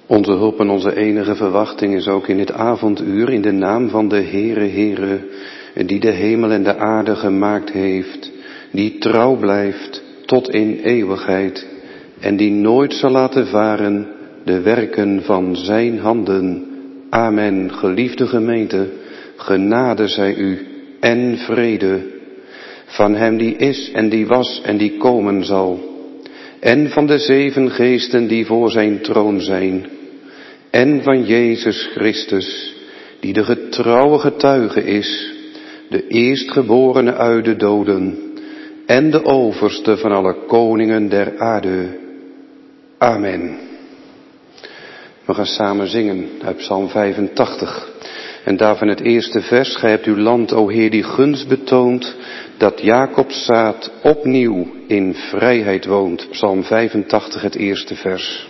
Onze hulp en onze enige verwachting is ook in dit avonduur in de naam van de Heere, die de hemel en de aarde gemaakt heeft, die trouw blijft tot in eeuwigheid en die nooit zal laten varen de werken van zijn handen. Amen. Geliefde gemeente, genade zij u en vrede van hem die is en die was en die komen zal, en van de 7 geesten die voor zijn troon zijn, en van Jezus Christus, die de getrouwe getuige is, de eerstgeborene uit de doden, en de overste van alle koningen der aarde. Amen. We gaan samen zingen uit Psalm 85. En daarvan het eerste vers: Gij hebt uw land, o Heer, die gunst betoont, dat Jacobs zaad opnieuw in vrijheid woont. Psalm 85, het eerste vers.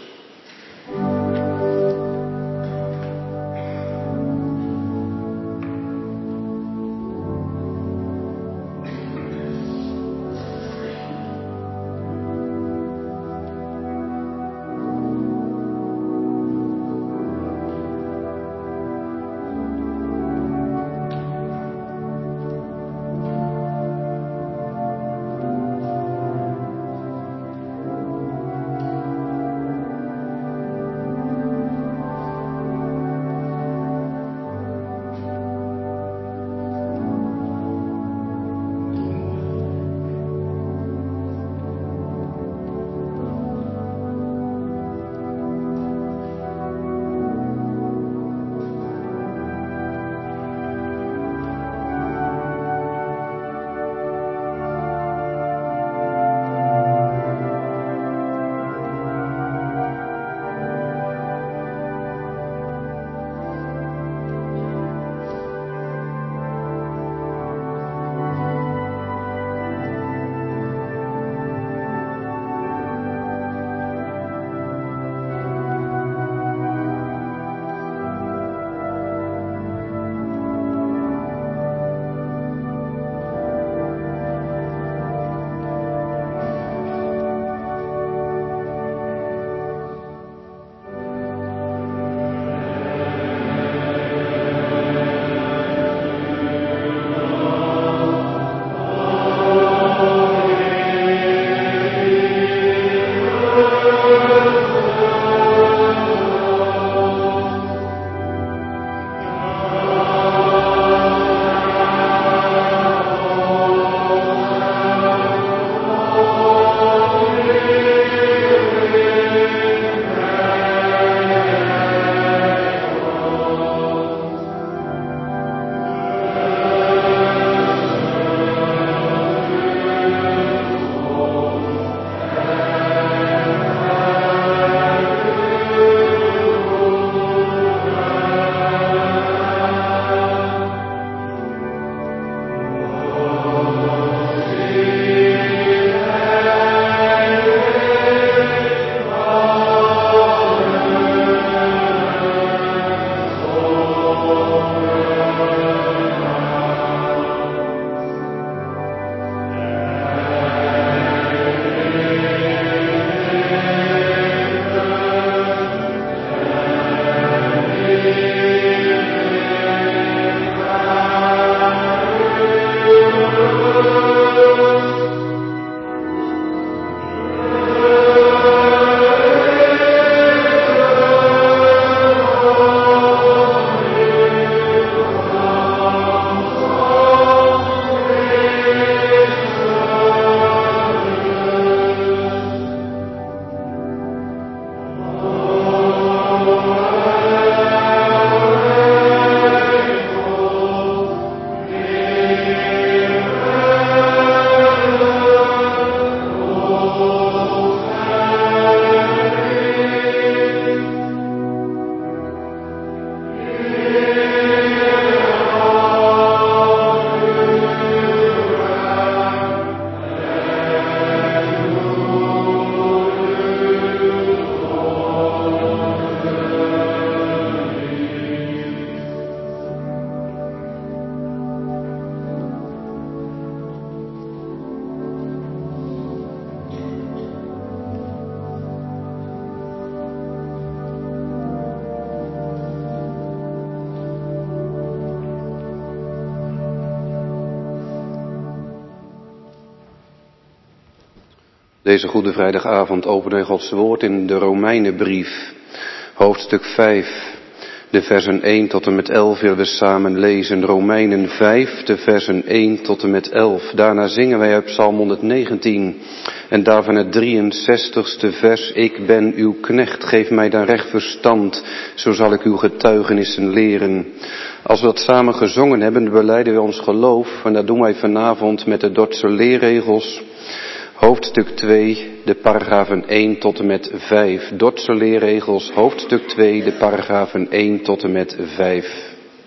Deze Goede Vrijdagavond openen wij Gods woord in de Romeinenbrief, hoofdstuk 5, de versen 1 tot en met 11 willen we samen lezen. Romeinen 5, de versen 1 tot en met 11. Daarna zingen wij uit Psalm 119 en daarvan het 63ste vers. Ik ben uw knecht, geef mij dan recht verstand, zo zal ik uw getuigenissen leren. Als we dat samen gezongen hebben, belijden we ons geloof en dat doen wij vanavond met de Dordtse leerregels. Hoofdstuk 2, de paragrafen 1 tot en met 5. Dordtse leerregels, hoofdstuk 2, de paragrafen 1 tot en met 5.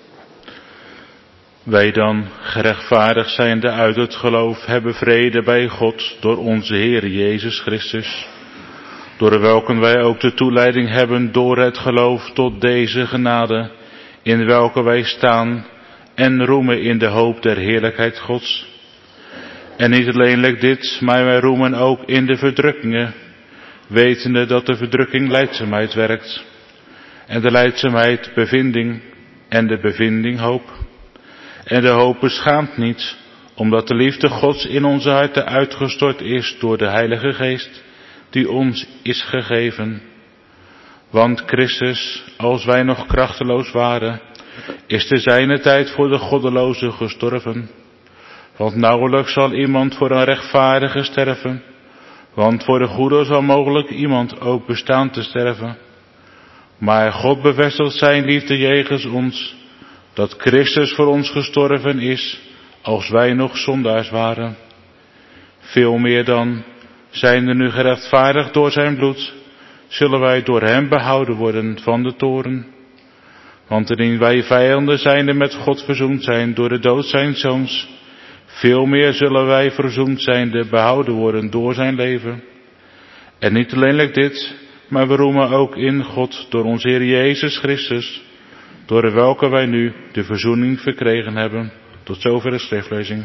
Wij dan, gerechtvaardigd zijnde uit het geloof, hebben vrede bij God door onze Heer Jezus Christus, door welken wij ook de toeleiding hebben door het geloof tot deze genade, in welke wij staan en roemen in de hoop der heerlijkheid Gods. En niet alleenlijk dit, maar wij roemen ook in de verdrukkingen, wetende dat de verdrukking lijdzaamheid werkt, en de lijdzaamheid bevinding, en de bevinding hoop. En de hoop beschaamt niet, omdat de liefde Gods in onze harten uitgestort is door de Heilige Geest, die ons is gegeven. Want Christus, als wij nog krachteloos waren, is te zijner tijd voor de goddelozen gestorven. Want nauwelijks zal iemand voor een rechtvaardige sterven, want voor de goede zal mogelijk iemand ook bestaan te sterven. Maar God bevestigt zijn liefde jegens ons, dat Christus voor ons gestorven is, als wij nog zondaars waren. Veel meer dan, zijnde nu gerechtvaardigd door zijn bloed, zullen wij door hem behouden worden van de toorn. Want indien wij vijanden zijnde met God verzoend zijn door de dood zijns zoons, veel meer zullen wij verzoend zijnde behouden worden door zijn leven. En niet alleenlijk dit, maar we roemen ook in God door onze Heer Jezus Christus, door welke wij nu de verzoening verkregen hebben. Tot zover de schriftlezing.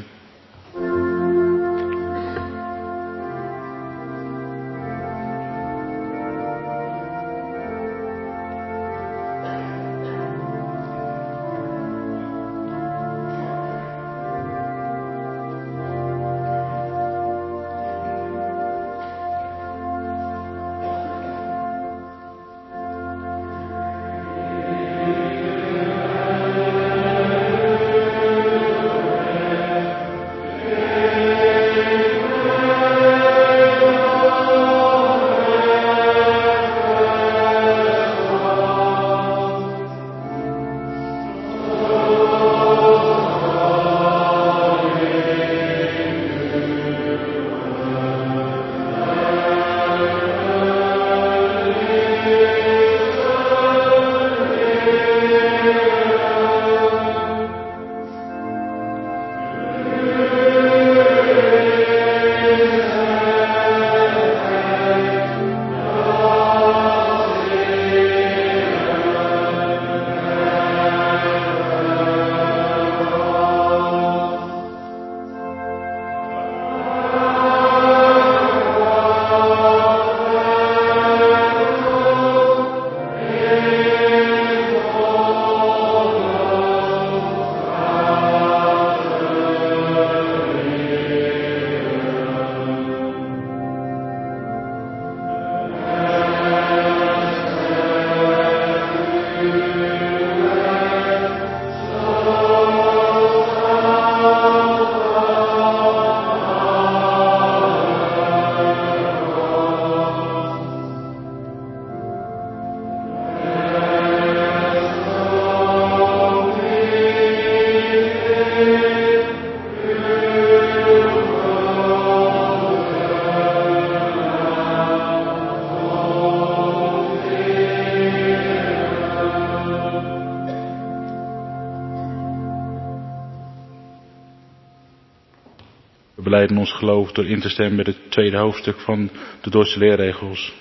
We belijden ons geloof door in te stemmen met het tweede hoofdstuk van de Dordtse leerregels.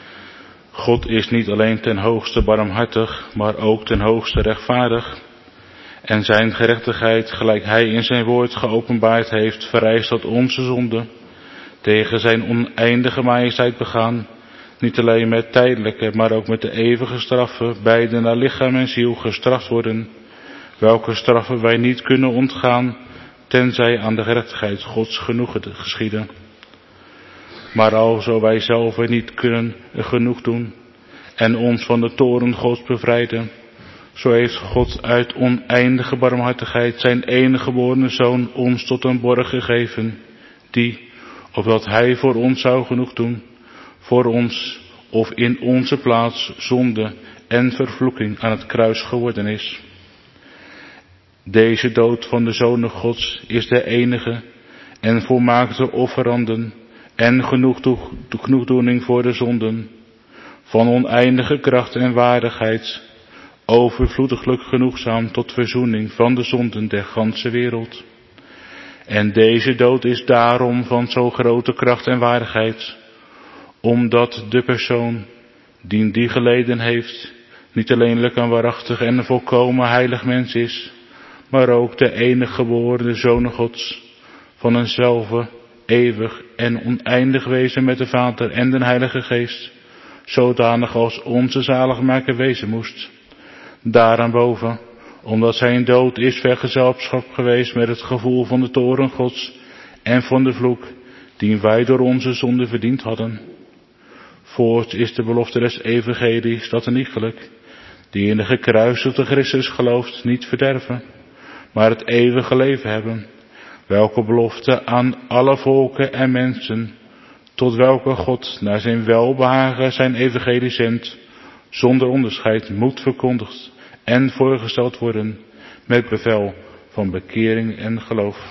God is niet alleen ten hoogste barmhartig, maar ook ten hoogste rechtvaardig. En zijn gerechtigheid, gelijk hij in zijn woord geopenbaard heeft, vereist dat onze zonden, tegen zijn oneindige majesteit begaan, niet alleen met tijdelijke, maar ook met de eeuwige straffen, beide naar lichaam en ziel gestraft worden, welke straffen wij niet kunnen ontgaan, tenzij aan de gerechtigheid Gods genoegen geschieden. Maar alzo wij zelf niet kunnen genoeg doen en ons van de toorn Gods bevrijden, zo heeft God uit oneindige barmhartigheid zijn enige geborene Zoon ons tot een borg gegeven, die, opdat hij voor ons zou genoeg doen, voor ons of in onze plaats zonde en vervloeking aan het kruis geworden is. Deze dood van de Zoon Gods is de enige en volmaakte offeranden en genoegdoening voor de zonden, van oneindige kracht en waardigheid, overvloediglijk genoegzaam tot verzoening van de zonden der ganse wereld. En deze dood is daarom van zo grote kracht en waardigheid, omdat de persoon die geleden heeft, niet alleenlijk een waarachtig en een volkomen heilig mens is, maar ook de enige geboren Zoon Gods, van eenzelfde eeuwig en oneindig wezen met de Vader en de Heilige Geest, zodanig als onze zaligmaker wezen moest. Daarenboven, omdat zijn dood is vergezelschap geweest met het gevoel van de toorn Gods en van de vloek, die wij door onze zonde verdiend hadden. Voorts is de belofte des evangelies dat een iegelijk, die in de gekruisigde Christus gelooft, niet verderven, maar het eeuwige leven hebben, welke belofte aan alle volken en mensen, tot welke God naar zijn welbehagen zijn evangelie zendt, zonder onderscheid moet verkondigd en voorgesteld worden, met bevel van bekering en geloof.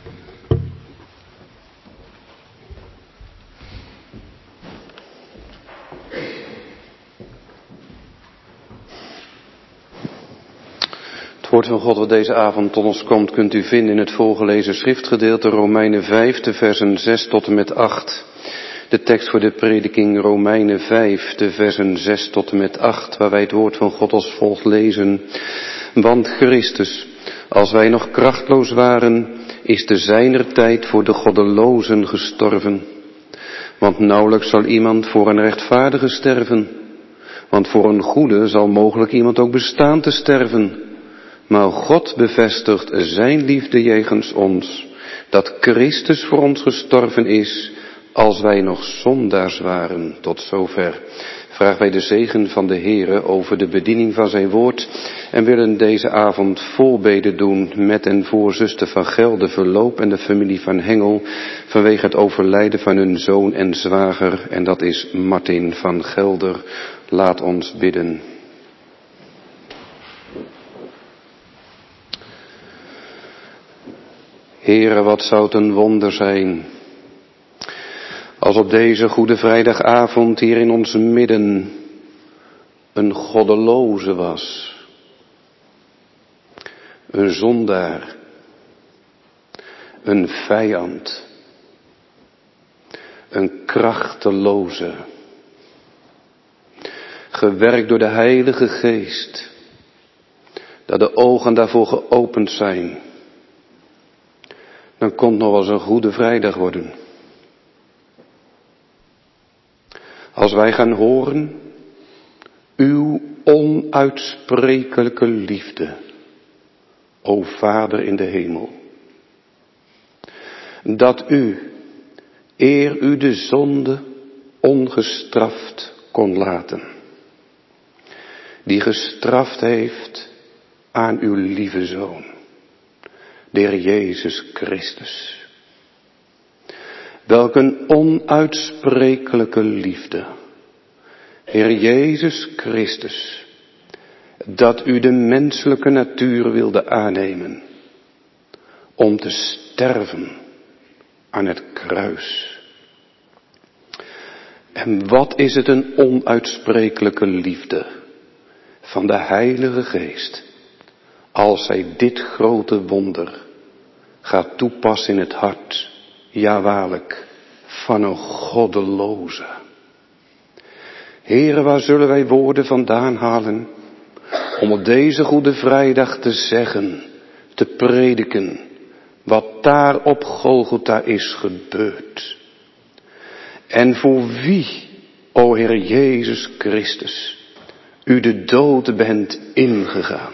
Het woord van God wat deze avond tot ons komt, kunt u vinden in het voorgelezen schriftgedeelte Romeinen 5, de versen 6 tot en met 8. De tekst voor de prediking Romeinen 5, de versen 6 tot en met 8, waar wij het woord van God als volgt lezen. Want Christus, als wij nog krachtloos waren, is te zijner tijd voor de goddelozen gestorven. Want nauwelijks zal iemand voor een rechtvaardige sterven. Want voor een goede zal mogelijk iemand ook bestaan te sterven. Maar God bevestigt zijn liefde jegens ons, dat Christus voor ons gestorven is, als wij nog zondaars waren. Tot zover. Vragen wij de zegen van de Heere over de bediening van zijn woord en willen deze avond voorbeden doen met en voor zuster van Gelder Verloop en de familie van Hengel vanwege het overlijden van hun zoon en zwager, en dat is Martin van Gelder. Laat ons bidden. Heere, wat zou het een wonder zijn als op deze Goede Vrijdagavond hier in ons midden een goddeloze was, een zondaar, een vijand, een krachteloze, gewerkt door de Heilige Geest, dat de ogen daarvoor geopend zijn. Dan komt nog wel eens een Goede Vrijdag worden. Als wij gaan horen, uw onuitsprekelijke liefde, o Vader in de hemel. Dat u, eer u de zonde ongestraft kon laten, die gestraft heeft aan uw lieve Zoon, de Heer Jezus Christus. Welk een onuitsprekelijke liefde, Heer Jezus Christus, dat u de menselijke natuur wilde aannemen, om te sterven aan het kruis. En wat is het een onuitsprekelijke liefde van de Heilige Geest, als zij dit grote wonder gaat toepassen in het hart, ja waarlijk, van een goddeloze. Heere, waar zullen wij woorden vandaan halen om op deze Goede Vrijdag te zeggen, te prediken, wat daar op Golgotha is gebeurd. En voor wie, o Heer Jezus Christus, u de dood bent ingegaan.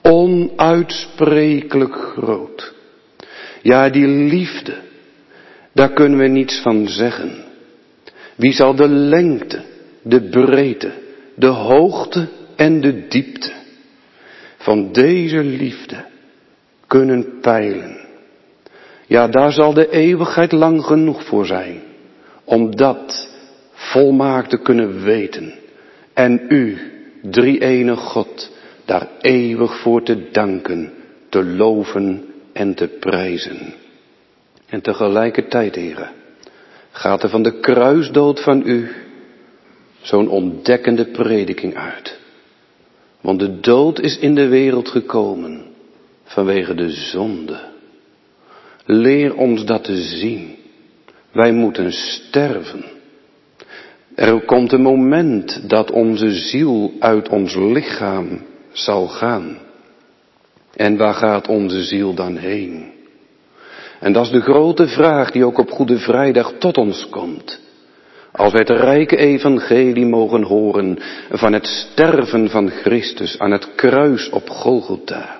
Onuitsprekelijk groot. Ja, die liefde, Daar kunnen we niets van zeggen. Wie zal de lengte, de breedte, de hoogte en de diepte van deze liefde kunnen peilen? Ja, daar zal de eeuwigheid lang genoeg voor zijn, om dat volmaakt te kunnen weten. En u, drie-enige God, daar eeuwig voor te danken, te loven en te prijzen. En tegelijkertijd, Heere, gaat er van de kruisdood van u zo'n ontdekkende prediking uit. Want de dood is in de wereld gekomen vanwege de zonde. Leer ons dat te zien. Wij moeten sterven. Er komt een moment dat onze ziel uit ons lichaam zal gaan. En waar gaat onze ziel dan heen? En dat is de grote vraag die ook op Goede Vrijdag tot ons komt. Als wij het rijke evangelie mogen horen van het sterven van Christus aan het kruis op Golgotha.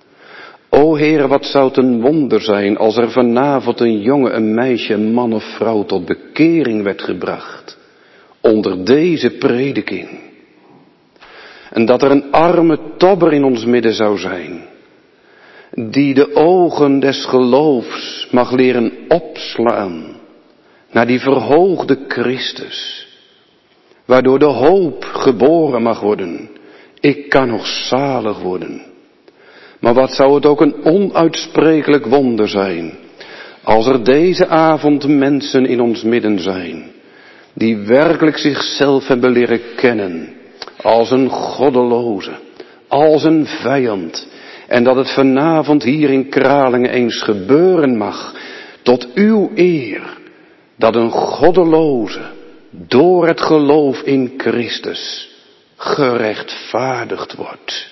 O Heer, wat zou het een wonder zijn als er vanavond een jongen, een meisje, een man of vrouw tot bekering werd gebracht. Onder deze prediking. En dat er een arme tobber in ons midden zou zijn. Die de ogen des geloofs mag leren opslaan. Naar die verhoogde Christus. Waardoor de hoop geboren mag worden. Ik kan nog zalig worden. Maar wat zou het ook een onuitsprekelijk wonder zijn. Als er deze avond mensen in ons midden zijn. Die werkelijk zichzelf hebben leren kennen. Als een goddeloze. Als een vijand. En dat het vanavond hier in Kralingen eens gebeuren mag. Tot uw eer. Dat een goddeloze door het geloof in Christus gerechtvaardigd wordt.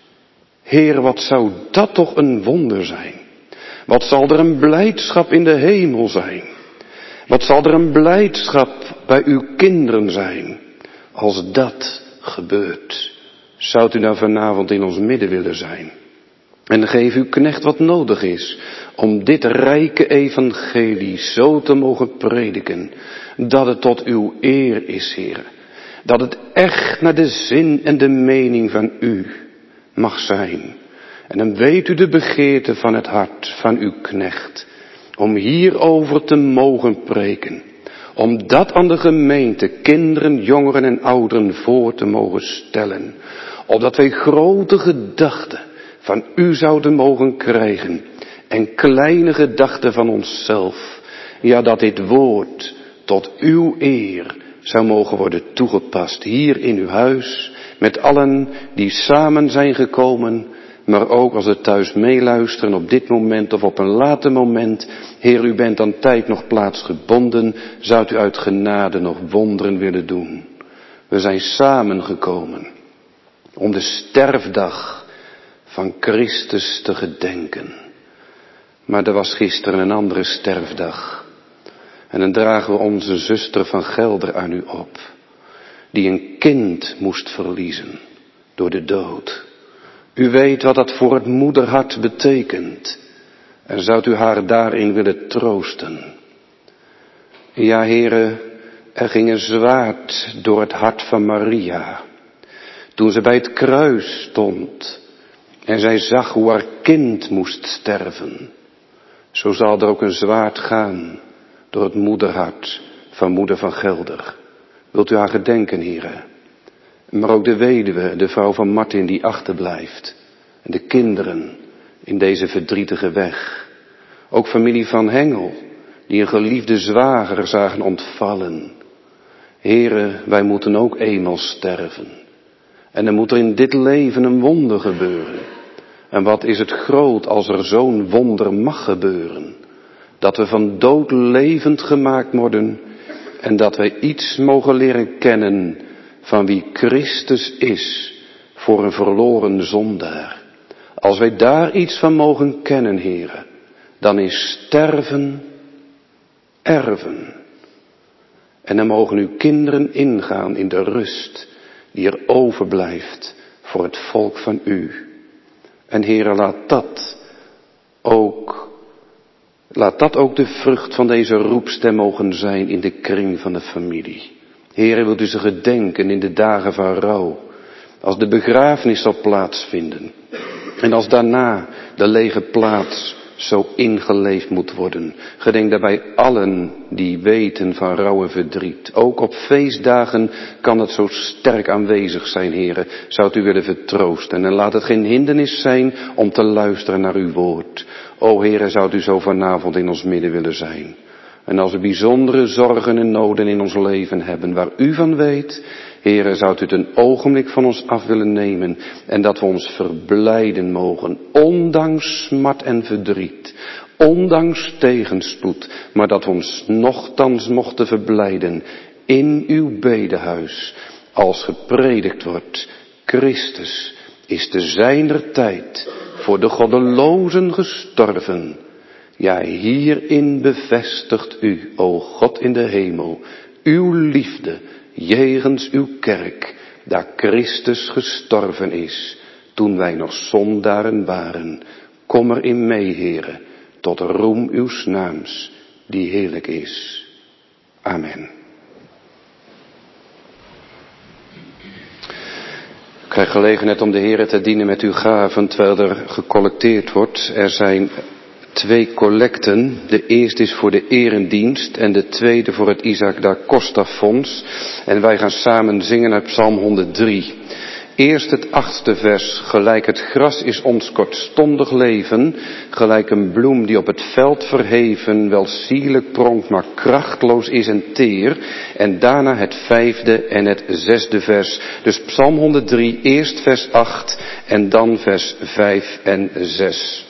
Heer, wat zou dat toch een wonder zijn. Wat zal er een blijdschap in de hemel zijn. Wat zal er een blijdschap bij uw kinderen zijn. Als dat gebeurt. Zou u nou vanavond in ons midden willen zijn. En geef uw knecht wat nodig is. Om dit rijke evangelie zo te mogen prediken. Dat het tot uw eer is, Heer. Dat het echt naar de zin en de mening van u mag zijn. En dan weet u de begeerte van het hart van uw knecht. Om hierover te mogen preken. Om dat aan de gemeente, kinderen, jongeren en ouderen voor te mogen stellen. Opdat wij grote gedachten van u zouden mogen krijgen. En kleine gedachten van onszelf. Ja, dat dit woord tot uw eer zou mogen worden toegepast. Hier in uw huis. Met allen die samen zijn gekomen. Maar ook als ze thuis meeluisteren op dit moment of op een later moment. Heer, u bent aan tijd nog plaatsgebonden. Zou u uit genade nog wonderen willen doen. We zijn samengekomen om de sterfdag van Christus te gedenken. Maar er was gisteren een andere sterfdag. En dan dragen we onze zuster van Gelder aan u op. Die een kind moest verliezen door de dood. U weet wat dat voor het moederhart betekent. En zou u haar daarin willen troosten. Ja, Heere, er ging een zwaard door het hart van Maria. Toen ze bij het kruis stond. En zij zag hoe haar kind moest sterven. Zo zal er ook een zwaard gaan door het moederhart van moeder van Gelder. Wilt u haar gedenken, Heere? Maar ook de weduwe, de vrouw van Martin die achterblijft. En de kinderen in deze verdrietige weg. Ook familie van Hengel, die een geliefde zwager zagen ontvallen. Heere, wij moeten ook eenmaal sterven. En dan moet er in dit leven een wonder gebeuren. En wat is het groot als er zo'n wonder mag gebeuren. Dat we van dood levend gemaakt worden. En dat wij iets mogen leren kennen van wie Christus is voor een verloren zondaar. Als wij daar iets van mogen kennen, Heere, dan is sterven erven. En dan mogen uw kinderen ingaan in de rust die er overblijft voor het volk van u. En Heere, laat dat ook Laat dat ook de vrucht van deze roepstem mogen zijn in de kring van de familie. Heere, wilt u ze gedenken in de dagen van rouw, als de begrafenis zal plaatsvinden. En als daarna de lege plaats zo ingeleefd moet worden. Gedenk daarbij allen die weten van rouw en verdriet. Ook op feestdagen kan het zo sterk aanwezig zijn, Heere. Zou u willen vertroosten. En laat het geen hindernis zijn om te luisteren naar uw woord. O Heere, zou u zo vanavond in ons midden willen zijn. En als we bijzondere zorgen en noden in ons leven hebben, waar u van weet, Heere, zou u het een ogenblik van ons af willen nemen en dat we ons verblijden mogen, ondanks smart en verdriet, ondanks tegenspoed, maar dat we ons nochtans mochten verblijden in uw bedehuis, als gepredikt wordt, Christus is te zijner tijd voor de goddelozen gestorven. Ja, hierin bevestigt u, o God in de hemel, uw liefde jegens uw kerk, daar Christus gestorven is, toen wij nog zondaren waren. Kom erin mee, Heere, tot roem uws naams, die heerlijk is. Amen. Ik krijg gelegenheid om de Heere te dienen met uw gaven, terwijl er gecollecteerd wordt. Er zijn 2 collecten. De eerste is voor de erendienst en de tweede voor het Isaac da Costa Fonds. En wij gaan samen zingen uit Psalm 103. Eerst het 8e vers. Gelijk het gras is ons kortstondig leven, gelijk een bloem die op het veld verheven wel sierlijk pronkt, maar krachtloos is en teer. En daarna het 5e en het 6e vers. Dus Psalm 103, eerst vers 8 en dan vers 5 en 6.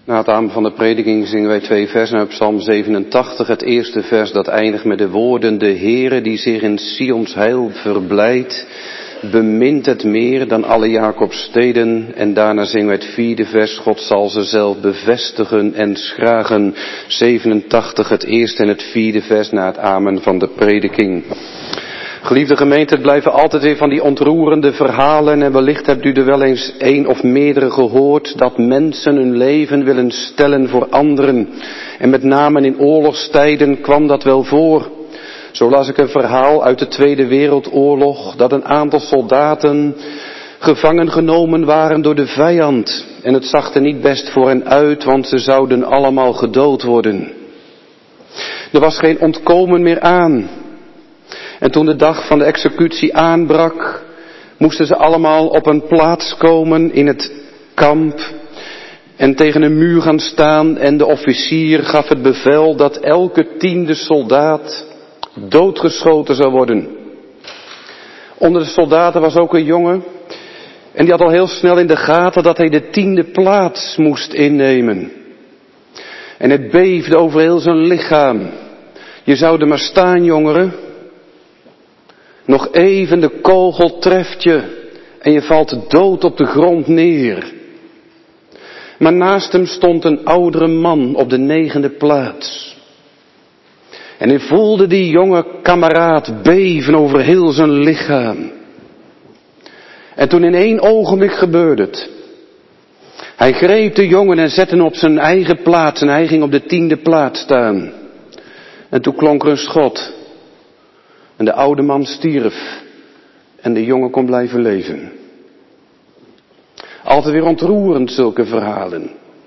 Na het aanvang van de prediking zingen wij 2 versen uit Psalm 87. Het eerste vers dat eindigt met de woorden: De Heere die zich in Sions heil verblijdt, bemint het meer dan alle Jacobsteden. En daarna zingen wij het vierde vers: God zal ze zelf bevestigen en schragen. 87, het eerste en het vierde vers na het amen van de prediking. Geliefde gemeente, het blijven altijd weer van die ontroerende verhalen en wellicht hebt u er wel eens één of meerdere gehoord dat mensen hun leven willen stellen voor anderen. En met name in oorlogstijden kwam dat wel voor. Zo las ik een verhaal uit de Tweede Wereldoorlog dat een aantal soldaten gevangen genomen waren door de vijand. En het zag er niet best voor hen uit, want ze zouden allemaal gedood worden. Er was geen ontkomen meer aan. En toen de dag van de executie aanbrak, moesten ze allemaal op een plaats komen in het kamp en tegen een muur gaan staan. En de officier gaf het bevel dat elke 10e soldaat doodgeschoten zou worden. Onder de soldaten was ook een jongen en die had al heel snel in de gaten dat hij de 10e plaats moest innemen. En het beefde over heel zijn lichaam. Je zou er maar staan, jongeren. Nog even, de kogel treft je en je valt dood op de grond neer. Maar naast hem stond een oudere man op de 9e plaats. En hij voelde die jonge kameraad beven over heel zijn lichaam. En toen in 1 ogenblik gebeurde het. Hij greep de jongen en zette hem op zijn eigen plaats en hij ging op de 10e plaats staan. En toen klonk er een schot. En de oude man stierf. En de jongen kon blijven leven. Altijd weer ontroerend zulke verhalen.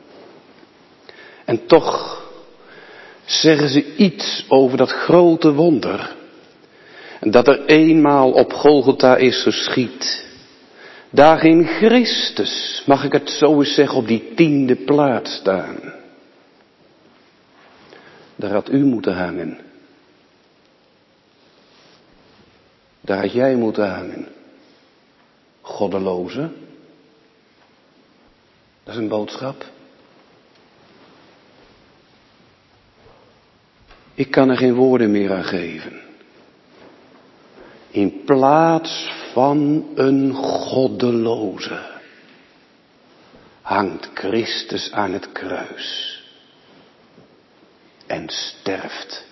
En toch zeggen ze iets over dat grote wonder. Dat er eenmaal op Golgotha is geschied. Daar ging Christus, mag ik het zo eens zeggen, op die 10e plaats staan. Daar had u moeten hangen. Daar had jij moeten hangen. Goddeloze. Dat is een boodschap. Ik kan er geen woorden meer aan geven. In plaats van een goddeloze hangt Christus aan het kruis en sterft.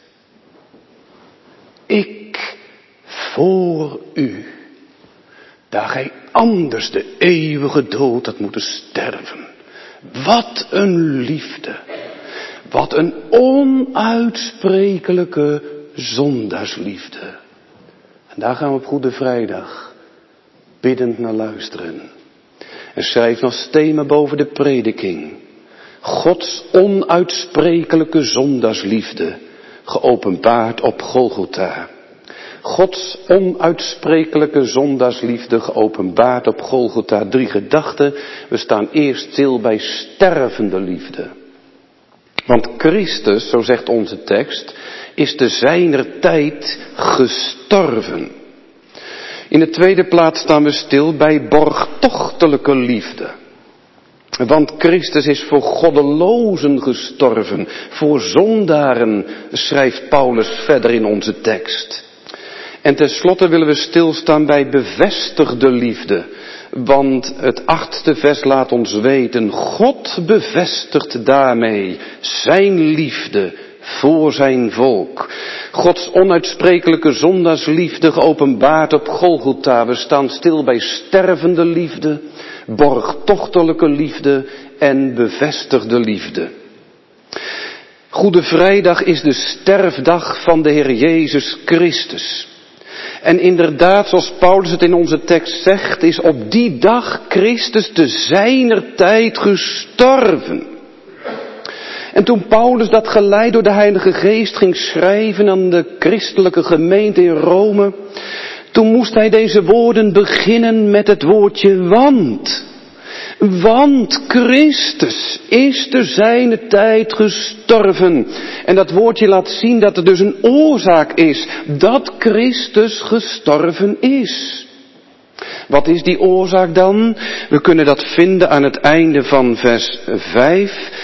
Ik voor u, daar gij anders de eeuwige dood had moeten sterven. Wat een liefde, wat een onuitsprekelijke zondaarsliefde. En daar gaan we op Goede Vrijdag biddend naar luisteren. En schrijf als thema boven de prediking: Gods onuitsprekelijke zondaarsliefde, geopenbaard op Golgotha. Gods onuitsprekelijke zondaarsliefde, geopenbaard op Golgotha. 3 gedachten. We staan eerst stil bij stervende liefde. Want Christus, zo zegt onze tekst, is te zijner tijd gestorven. In de tweede plaats staan we stil bij borgtochtelijke liefde. Want Christus is voor goddelozen gestorven, voor zondaren, schrijft Paulus verder in onze tekst. En tenslotte willen we stilstaan bij bevestigde liefde. Want het 8e vers laat ons weten: God bevestigt daarmee zijn liefde voor zijn volk. Gods onuitsprekelijke zondaarsliefde geopenbaard op Golgotha. We staan stil bij stervende liefde, borgtochtelijke liefde en bevestigde liefde. Goede Vrijdag is de sterfdag van de Heer Jezus Christus. En inderdaad, zoals Paulus het in onze tekst zegt, is op die dag Christus te zijner tijd gestorven. En toen Paulus dat geleid door de Heilige Geest ging schrijven aan de christelijke gemeente in Rome, toen moest hij deze woorden beginnen met het woordje want. Want Christus is te zijner tijd gestorven. En dat woordje laat zien dat er dus een oorzaak is dat Christus gestorven is. Wat is die oorzaak dan? We kunnen dat vinden aan het einde van vers 5.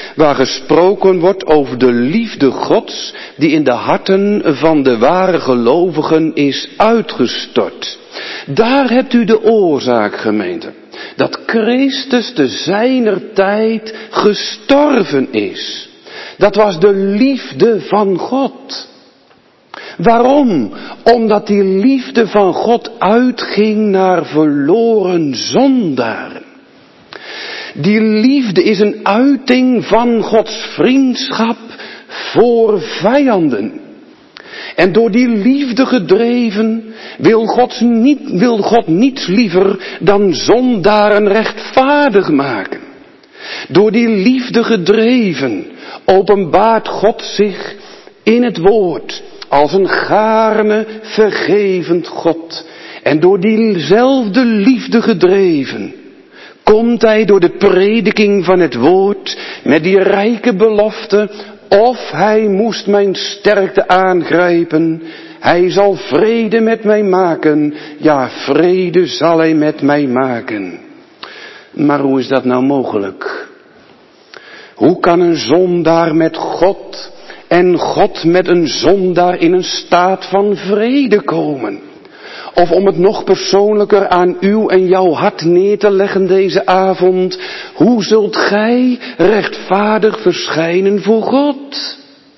waar gesproken wordt over de liefde Gods die in de harten van de ware gelovigen is uitgestort. Daar hebt u de oorzaak, gemeente, dat Christus te zijner tijd gestorven is. Dat was de liefde van God. Waarom? Omdat die liefde van God uitging naar verloren zondaren. Die liefde is een uiting van Gods vriendschap voor vijanden. En door die liefde gedreven wil God niets liever dan zondaren rechtvaardig maken. Door die liefde gedreven openbaart God zich in het woord als een gaarne vergevend God. En door diezelfde liefde gedreven komt hij door de prediking van het woord met die rijke belofte: of hij moest mijn sterkte aangrijpen, hij zal vrede met mij maken, ja, vrede zal hij met mij maken. Maar hoe is dat nou mogelijk? Hoe kan een zondaar met God en God met een zondaar in een staat van vrede komen? Of om het nog persoonlijker aan uw en jouw hart neer te leggen deze avond: hoe zult gij rechtvaardig verschijnen voor God?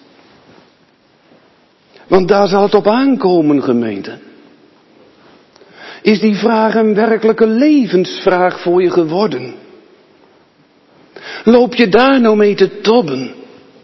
Want daar zal het op aankomen, gemeente. Is die vraag een werkelijke levensvraag voor je geworden? Loop je daar nou mee te tobben?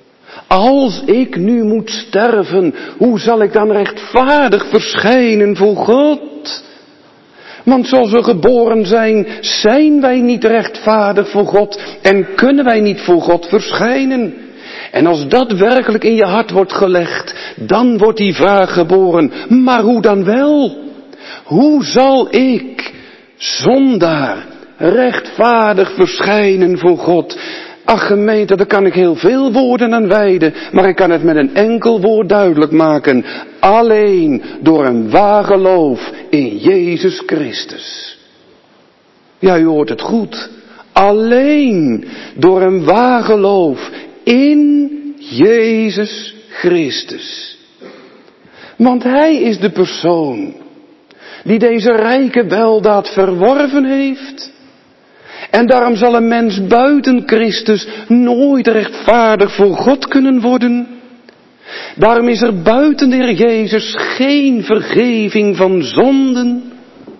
Als ik nu moet sterven, hoe zal ik dan rechtvaardig verschijnen voor God? Want zoals we geboren zijn wij niet rechtvaardig voor God en kunnen wij niet voor God verschijnen. En als dat werkelijk in je hart wordt gelegd, dan wordt die vraag geboren: maar hoe dan wel? Hoe zal ik, zondaar, rechtvaardig verschijnen voor God? Ach, gemeente, daar kan ik heel veel woorden aan wijden, maar ik kan het met een enkel woord duidelijk maken: alleen door een waar geloof in Jezus Christus. Ja, u hoort het goed. Alleen door een waar geloof in Jezus Christus. Want Hij is de persoon die deze rijke weldaad verworven heeft. En daarom zal een mens buiten Christus nooit rechtvaardig voor God kunnen worden. Daarom is er buiten de Heer Jezus geen vergeving van zonden.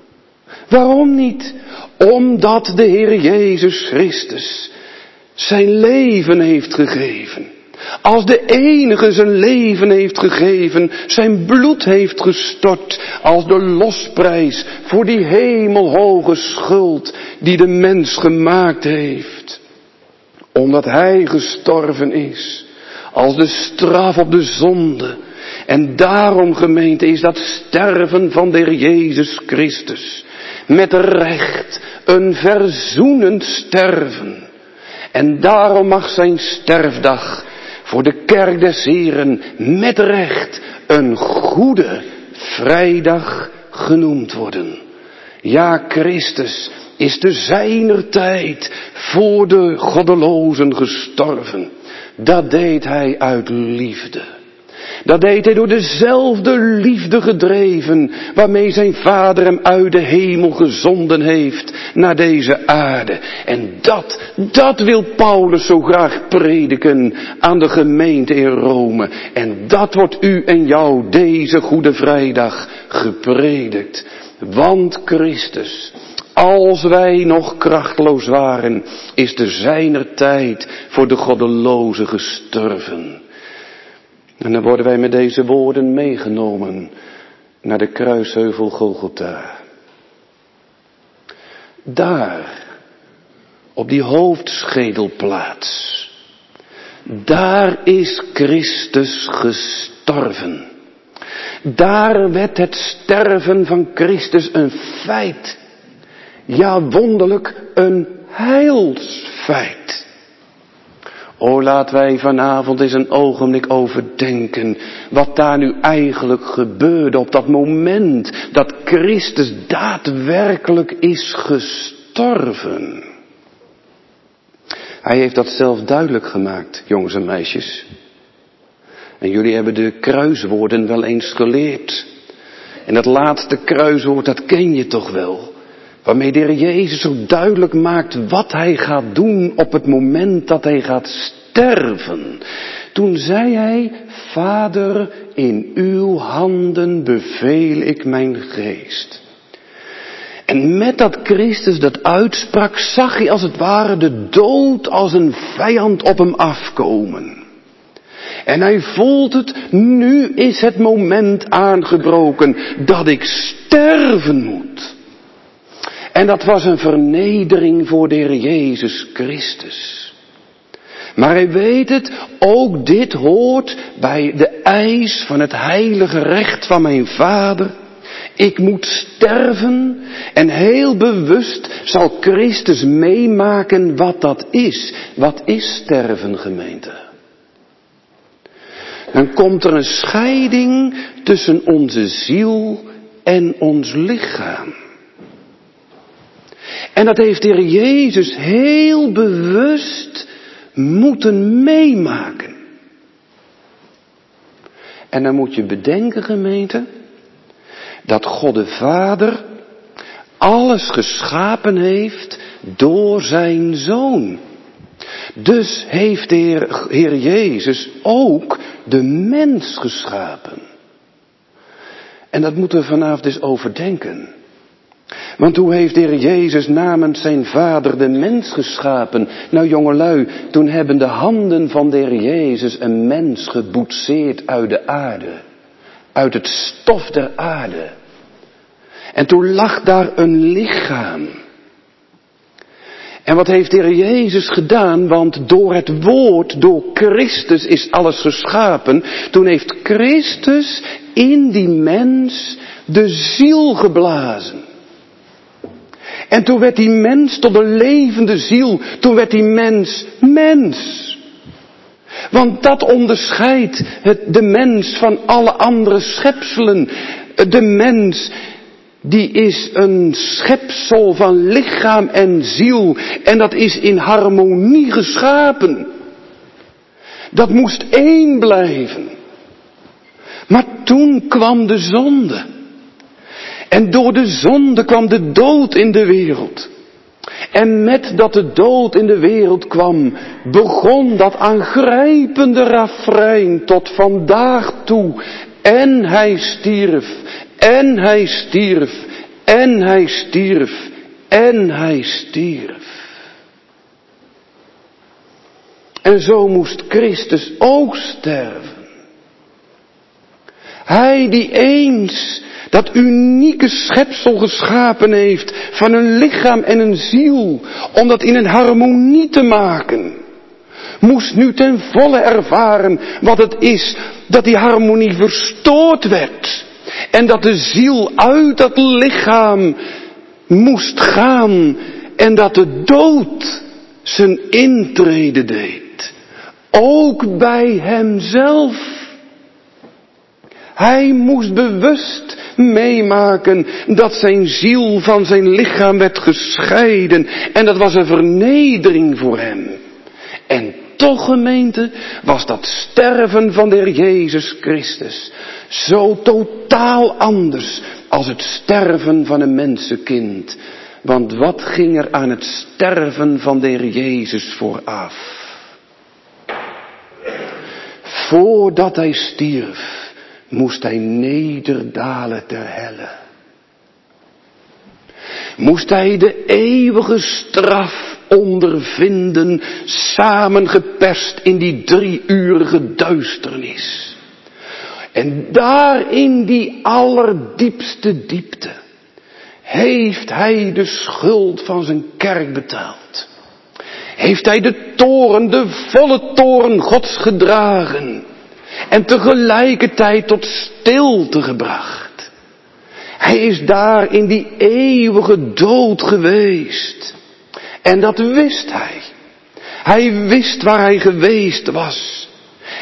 Waarom niet? Omdat de Heer Jezus Christus zijn leven heeft gegeven. Als de enige zijn leven heeft gegeven, zijn bloed heeft gestort als de losprijs voor die hemelhoge schuld die de mens gemaakt heeft. Omdat hij gestorven is als de straf op de zonde. En daarom, gemeente, is dat sterven van de Heer Jezus Christus met recht een verzoenend sterven. En daarom mag zijn sterfdag voor de kerk des Heren met recht een goede vrijdag genoemd worden. Ja, Christus is te zijner tijd voor de goddelozen gestorven. Dat deed hij uit liefde. Dat deed hij door dezelfde liefde gedreven waarmee zijn Vader hem uit de hemel gezonden heeft naar deze aarde. En dat wil Paulus zo graag prediken aan de gemeente in Rome. En dat wordt u en jou deze Goede Vrijdag gepredikt. Want Christus, als wij nog krachtloos waren, is te zijner tijd voor de goddelozen gestorven. En dan worden wij met deze woorden meegenomen naar de kruisheuvel Golgotha. Daar, op die hoofdschedelplaats, daar is Christus gestorven. Daar werd het sterven van Christus een feit. Ja, wonderlijk een heilsfeit. O, laat wij vanavond eens een ogenblik overdenken wat daar nu eigenlijk gebeurde op dat moment dat Christus daadwerkelijk is gestorven. Hij heeft dat zelf duidelijk gemaakt, jongens en meisjes. En jullie hebben de kruiswoorden wel eens geleerd. En dat laatste kruiswoord, dat ken je toch wel. Waarmee de Heer Jezus zo duidelijk maakt wat hij gaat doen op het moment dat hij gaat sterven. Toen zei hij, Vader, in uw handen beveel ik mijn geest. En met dat Christus dat uitsprak, zag hij als het ware de dood als een vijand op hem afkomen. En hij voelt het, nu is het moment aangebroken dat ik sterven moet. En dat was een vernedering voor de Heer Jezus Christus. Maar hij weet het, ook dit hoort bij de eis van het heilige recht van mijn Vader. Ik moet sterven en heel bewust zal Christus meemaken wat dat is. Wat is sterven, gemeente? Dan komt er een scheiding tussen onze ziel en ons lichaam. En dat heeft de Heer Jezus heel bewust moeten meemaken. En dan moet je bedenken, gemeente, dat God de Vader alles geschapen heeft door zijn Zoon. Dus heeft de Heer Jezus ook de mens geschapen. En dat moeten we vanavond eens overdenken. Want hoe heeft de Heer Jezus namens zijn Vader de mens geschapen? Nou jongelui, toen hebben de handen van de Heer Jezus een mens geboetseerd uit de aarde. Uit het stof der aarde. En toen lag daar een lichaam. En wat heeft de Heer Jezus gedaan? Want door het woord, door Christus is alles geschapen. Toen heeft Christus in die mens de ziel geblazen. En toen werd die mens tot een levende ziel. Toen werd die mens mens. Want dat onderscheidt de mens van alle andere schepselen. De mens, die is een schepsel van lichaam en ziel. En dat is in harmonie geschapen. Dat moest één blijven. Maar toen kwam de zonde. En door de zonde kwam de dood in de wereld. En met dat de dood in de wereld kwam, begon dat aangrijpende refrein tot vandaag toe. En hij stierf, en hij stierf, en hij stierf, en hij stierf. En zo moest Christus ook sterven. Hij die eens dat unieke schepsel geschapen heeft van een lichaam en een ziel, om dat in een harmonie te maken, moest nu ten volle ervaren wat het is dat die harmonie verstoord werd. En dat de ziel uit dat lichaam moest gaan en dat de dood zijn intrede deed. Ook bij hemzelf. Hij moest bewust meemaken dat zijn ziel van zijn lichaam werd gescheiden. En dat was een vernedering voor hem. En toch, gemeente, was dat sterven van de Heer Jezus Christus zo totaal anders als het sterven van een mensenkind. Want wat ging er aan het sterven van de Heer Jezus vooraf? Voordat hij stierf, moest hij nederdalen ter helle. Moest hij de eeuwige straf ondervinden, samengeperst in die 3-urige duisternis. En daar in die allerdiepste diepte heeft hij de schuld van zijn kerk betaald. Heeft hij de toorn, de volle toorn Gods gedragen. En tegelijkertijd tot stilte gebracht. Hij is daar in die eeuwige dood geweest. En dat wist hij. Hij wist waar hij geweest was.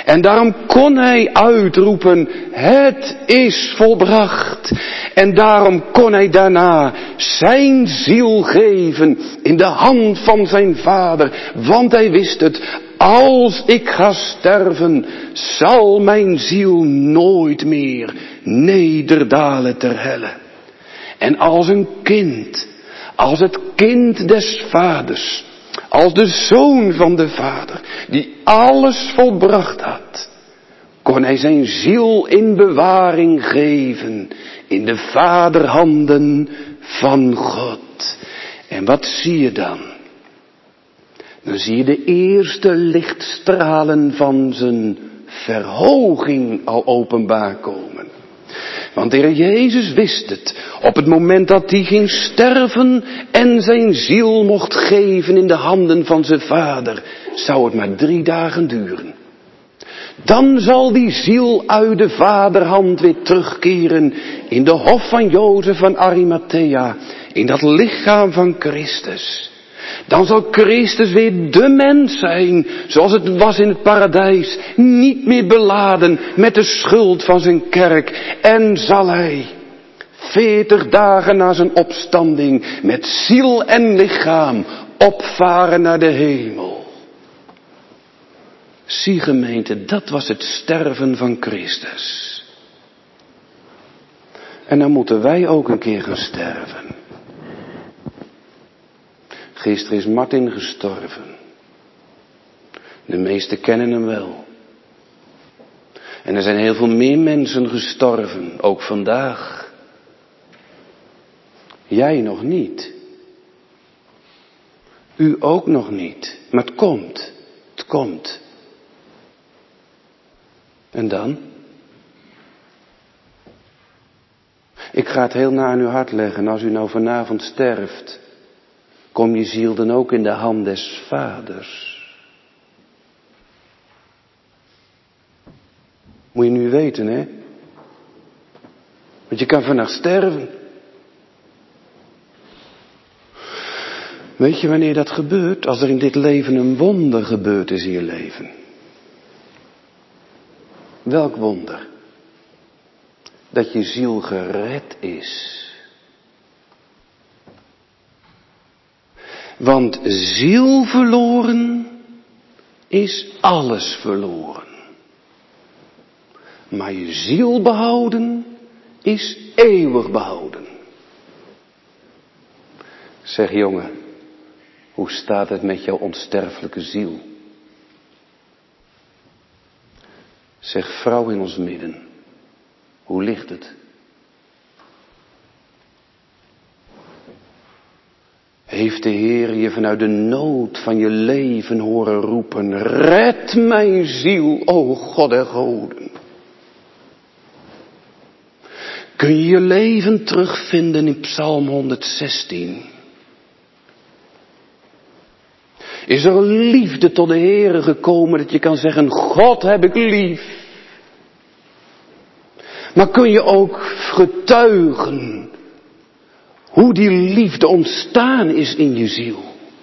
En daarom kon hij uitroepen, het is volbracht. En daarom kon hij daarna zijn ziel geven in de hand van zijn Vader. Want hij wist het, als ik ga sterven, zal mijn ziel nooit meer nederdalen ter helle. En als een kind, als het kind des Vaders, als de zoon van de Vader, die alles volbracht had, kon hij zijn ziel in bewaring geven in de vaderhanden van God. En wat zie je dan? Dan zie je de eerste lichtstralen van zijn verhoging al openbaar komen. Want de Heer Jezus wist het. Op het moment dat hij ging sterven en zijn ziel mocht geven in de handen van zijn Vader, zou het maar 3 dagen duren. Dan zal die ziel uit de vaderhand weer terugkeren in de hof van Jozef van Arimathea, in dat lichaam van Christus. Dan zal Christus weer de mens zijn, zoals het was in het paradijs, niet meer beladen met de schuld van zijn kerk. En zal hij 40 dagen na zijn opstanding met ziel en lichaam opvaren naar de hemel. Zie gemeente, dat was het sterven van Christus. En dan moeten wij ook een keer gaan sterven. Gisteren is Martin gestorven. De meesten kennen hem wel. En er zijn heel veel meer mensen gestorven, ook vandaag. Jij nog niet. U ook nog niet. Maar het komt. Het komt. En dan? Ik ga het heel na aan uw hart leggen. Als u nou vanavond sterft, kom je ziel dan ook in de hand des Vaders. Moet je nu weten, hè? Want je kan vannacht sterven. Weet je wanneer dat gebeurt? Als er in dit leven een wonder gebeurd is in je leven. Welk wonder? Dat je ziel gered is. Want ziel verloren is alles verloren. Maar je ziel behouden is eeuwig behouden. Zeg jongen, hoe staat het met jouw onsterfelijke ziel? Zeg vrouw in ons midden, hoe ligt het? Heeft de Heer je vanuit de nood van je leven horen roepen, red mijn ziel, o God der goden. Kun je je leven terugvinden in Psalm 116? Is er liefde tot de Heere gekomen dat je kan zeggen, God heb ik lief. Maar kun je ook getuigen hoe die liefde ontstaan is in je ziel?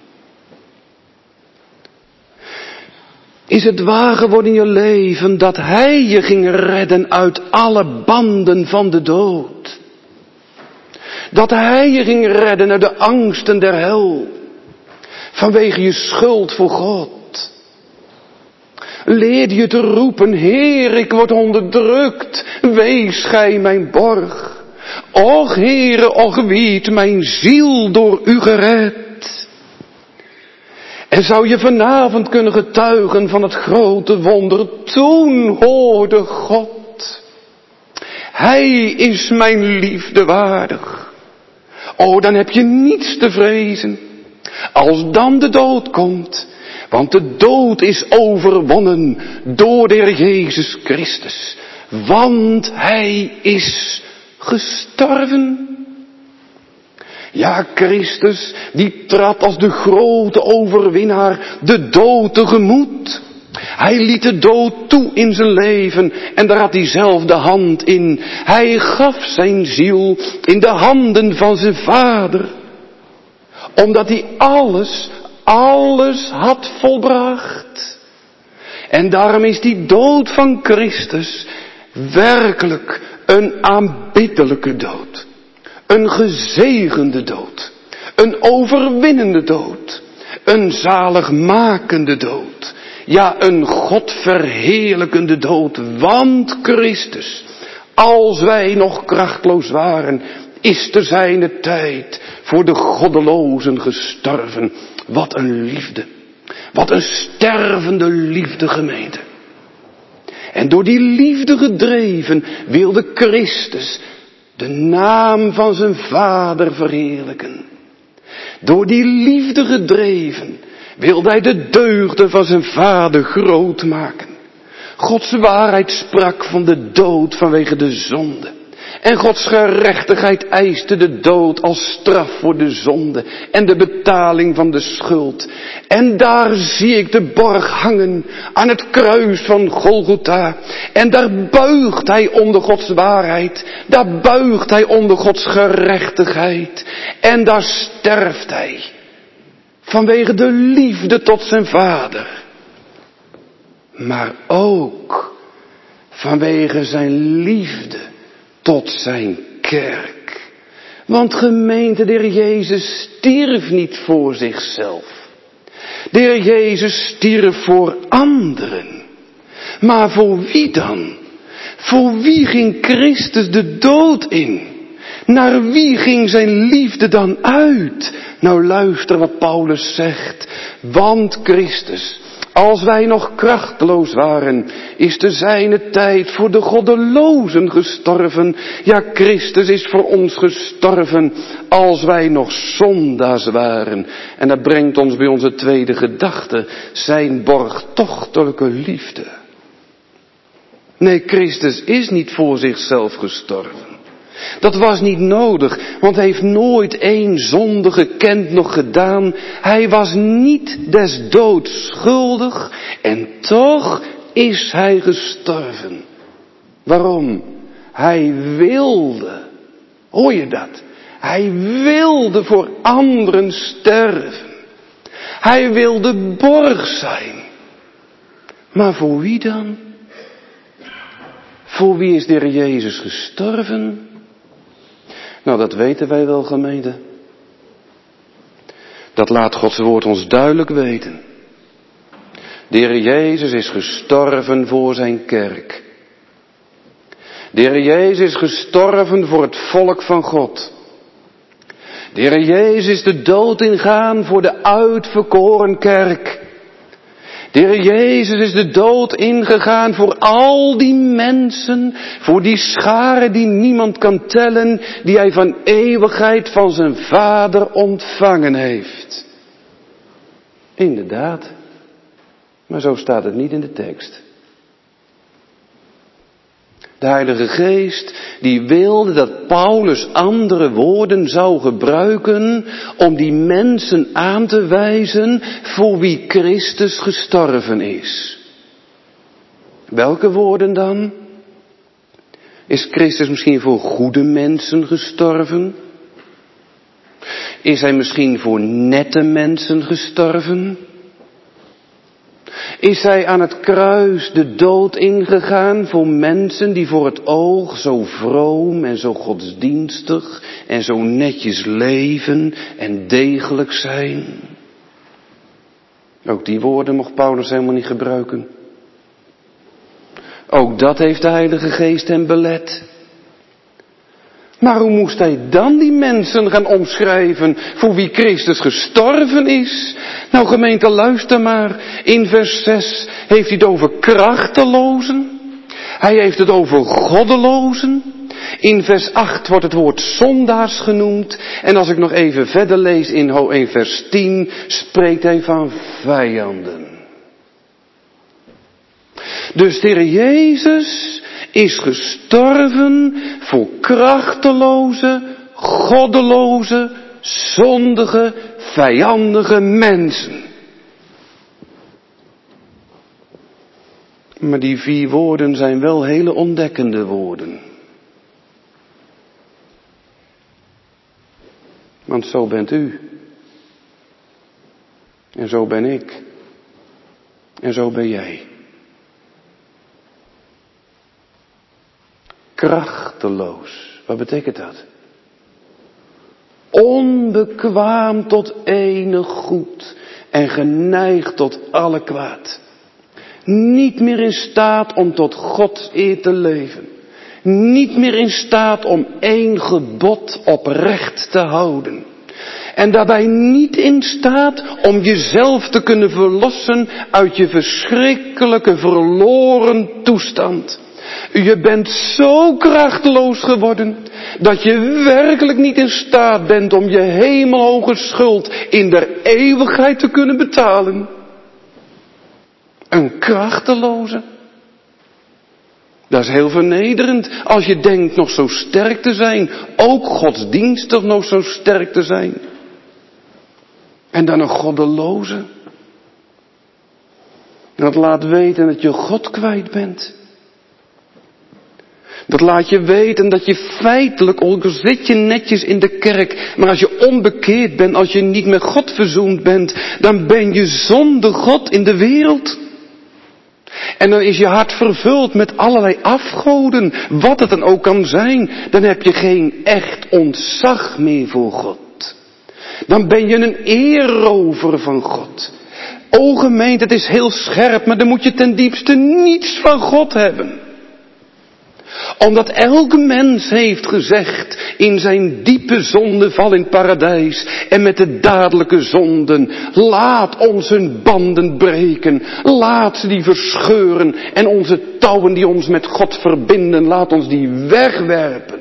Is het waar geworden in je leven dat Hij je ging redden uit alle banden van de dood? Dat Hij je ging redden uit de angsten der hel? Vanwege je schuld voor God. Leer je te roepen, Heer, ik word onderdrukt, wees Gij mijn borg. Och Heere, och wiet mijn ziel door U gered. En zou je vanavond kunnen getuigen van het grote wonder, toen hoorde God, Hij is mijn liefde waardig. O, dan heb je niets te vrezen, als dan de dood komt. Want de dood is overwonnen door de Heer Jezus Christus. Want Hij is gestorven. Ja, Christus, die trad als de grote overwinnaar de dood tegemoet. Hij liet de dood toe in zijn leven en daar had hij zelf de hand in. Hij gaf zijn ziel in de handen van zijn Vader. Omdat hij alles had volbracht. En daarom is die dood van Christus werkelijk een aanbiddelijke dood. Een gezegende dood. Een overwinnende dood. Een zaligmakende dood. Ja, een Godverheerlijkende dood. Want Christus, als wij nog krachtloos waren, is te zijner tijd voor de goddelozen gestorven. Wat een liefde. Wat een stervende liefde, gemeente. En door die liefde gedreven wilde Christus de naam van zijn Vader verheerlijken. Door die liefde gedreven wilde hij de deugden van zijn Vader groot maken. Gods waarheid sprak van de dood vanwege de zonde. En Gods gerechtigheid eiste de dood als straf voor de zonde en de betaling van de schuld. En daar zie ik de borg hangen aan het kruis van Golgotha. En daar buigt hij onder Gods waarheid. Daar buigt hij onder Gods gerechtigheid. En daar sterft hij. Vanwege de liefde tot zijn Vader. Maar ook vanwege zijn liefde tot zijn kerk. Want gemeente, de Heer Jezus stierf niet voor zichzelf. De Heer Jezus stierf voor anderen. Maar voor wie dan? Voor wie ging Christus de dood in? Naar wie ging zijn liefde dan uit? Nou, luister wat Paulus zegt. Want Christus, als wij nog krachteloos waren, is te zijner tijd voor de goddelozen gestorven. Ja, Christus is voor ons gestorven als wij nog zondaars waren. En dat brengt ons bij onze tweede gedachte, zijn borgtochtelijke liefde. Nee, Christus is niet voor zichzelf gestorven. Dat was niet nodig, want hij heeft nooit één zonde gekend nog gedaan. Hij was niet des doods schuldig en toch is hij gestorven. Waarom? Hij wilde, hoor je dat? Hij wilde voor anderen sterven. Hij wilde borg zijn. Maar voor wie dan? Voor wie is de Heer Jezus gestorven? Nou, dat weten wij wel, gemeente. Dat laat Gods woord ons duidelijk weten. De Heer Jezus is gestorven voor zijn kerk. De Heer Jezus is gestorven voor het volk van God. De Heer Jezus is de dood ingaan voor de uitverkoren kerk. De Heer Jezus is de dood ingegaan voor al die mensen, voor die schare die niemand kan tellen, die hij van eeuwigheid van zijn Vader ontvangen heeft. Inderdaad, maar zo staat het niet in de tekst. De Heilige Geest die wilde dat Paulus andere woorden zou gebruiken om die mensen aan te wijzen voor wie Christus gestorven is. Welke woorden dan? Is Christus misschien voor goede mensen gestorven? Is hij misschien voor nette mensen gestorven? Is hij aan het kruis de dood ingegaan voor mensen die voor het oog zo vroom en zo godsdienstig en zo netjes leven en degelijk zijn? Ook die woorden mocht Paulus helemaal niet gebruiken. Ook dat heeft de Heilige Geest hem belet. Maar hoe moest hij dan die mensen gaan omschrijven voor wie Christus gestorven is? Nou, gemeente, luister maar. In vers 6 heeft hij het over krachtelozen. Hij heeft het over goddelozen. In vers 8 wordt het woord zondaars genoemd. En als ik nog even verder lees in vers 10 spreekt hij van vijanden. Dus de Heer Jezus is gestorven voor krachteloze, goddeloze, zondige, vijandige mensen. Maar die 4 woorden zijn wel hele ontdekkende woorden. Want zo bent u. En zo ben ik. En zo ben jij. krachteloos. Wat betekent dat? Onbekwaam tot enig goed en geneigd tot alle kwaad. Niet meer in staat om tot Gods eer te leven. Niet meer in staat om één gebod oprecht te houden. En daarbij niet in staat om jezelf te kunnen verlossen uit je verschrikkelijke verloren toestand. Je bent zo krachteloos geworden dat je werkelijk niet in staat bent om je hemelhoge schuld in der eeuwigheid te kunnen betalen. Een krachteloze. Dat is heel vernederend als je denkt nog zo sterk te zijn. Ook godsdienstig nog zo sterk te zijn. En dan een goddeloze. Dat laat weten dat je God kwijt bent. Dat laat je weten dat je feitelijk, ook al zit je netjes in de kerk, maar als je onbekeerd bent, als je niet met God verzoend bent, dan ben je zonder God in de wereld. En dan is je hart vervuld met allerlei afgoden, wat het dan ook kan zijn. Dan heb je geen echt ontzag meer voor God. Dan ben je een eerrover van God. O gemeente, het is heel scherp, maar dan moet je ten diepste niets van God hebben. Omdat elke mens heeft gezegd in zijn diepe zondeval in het paradijs en met de dadelijke zonden, laat ons hun banden breken, laat ze die verscheuren en onze touwen die ons met God verbinden, laat ons die wegwerpen.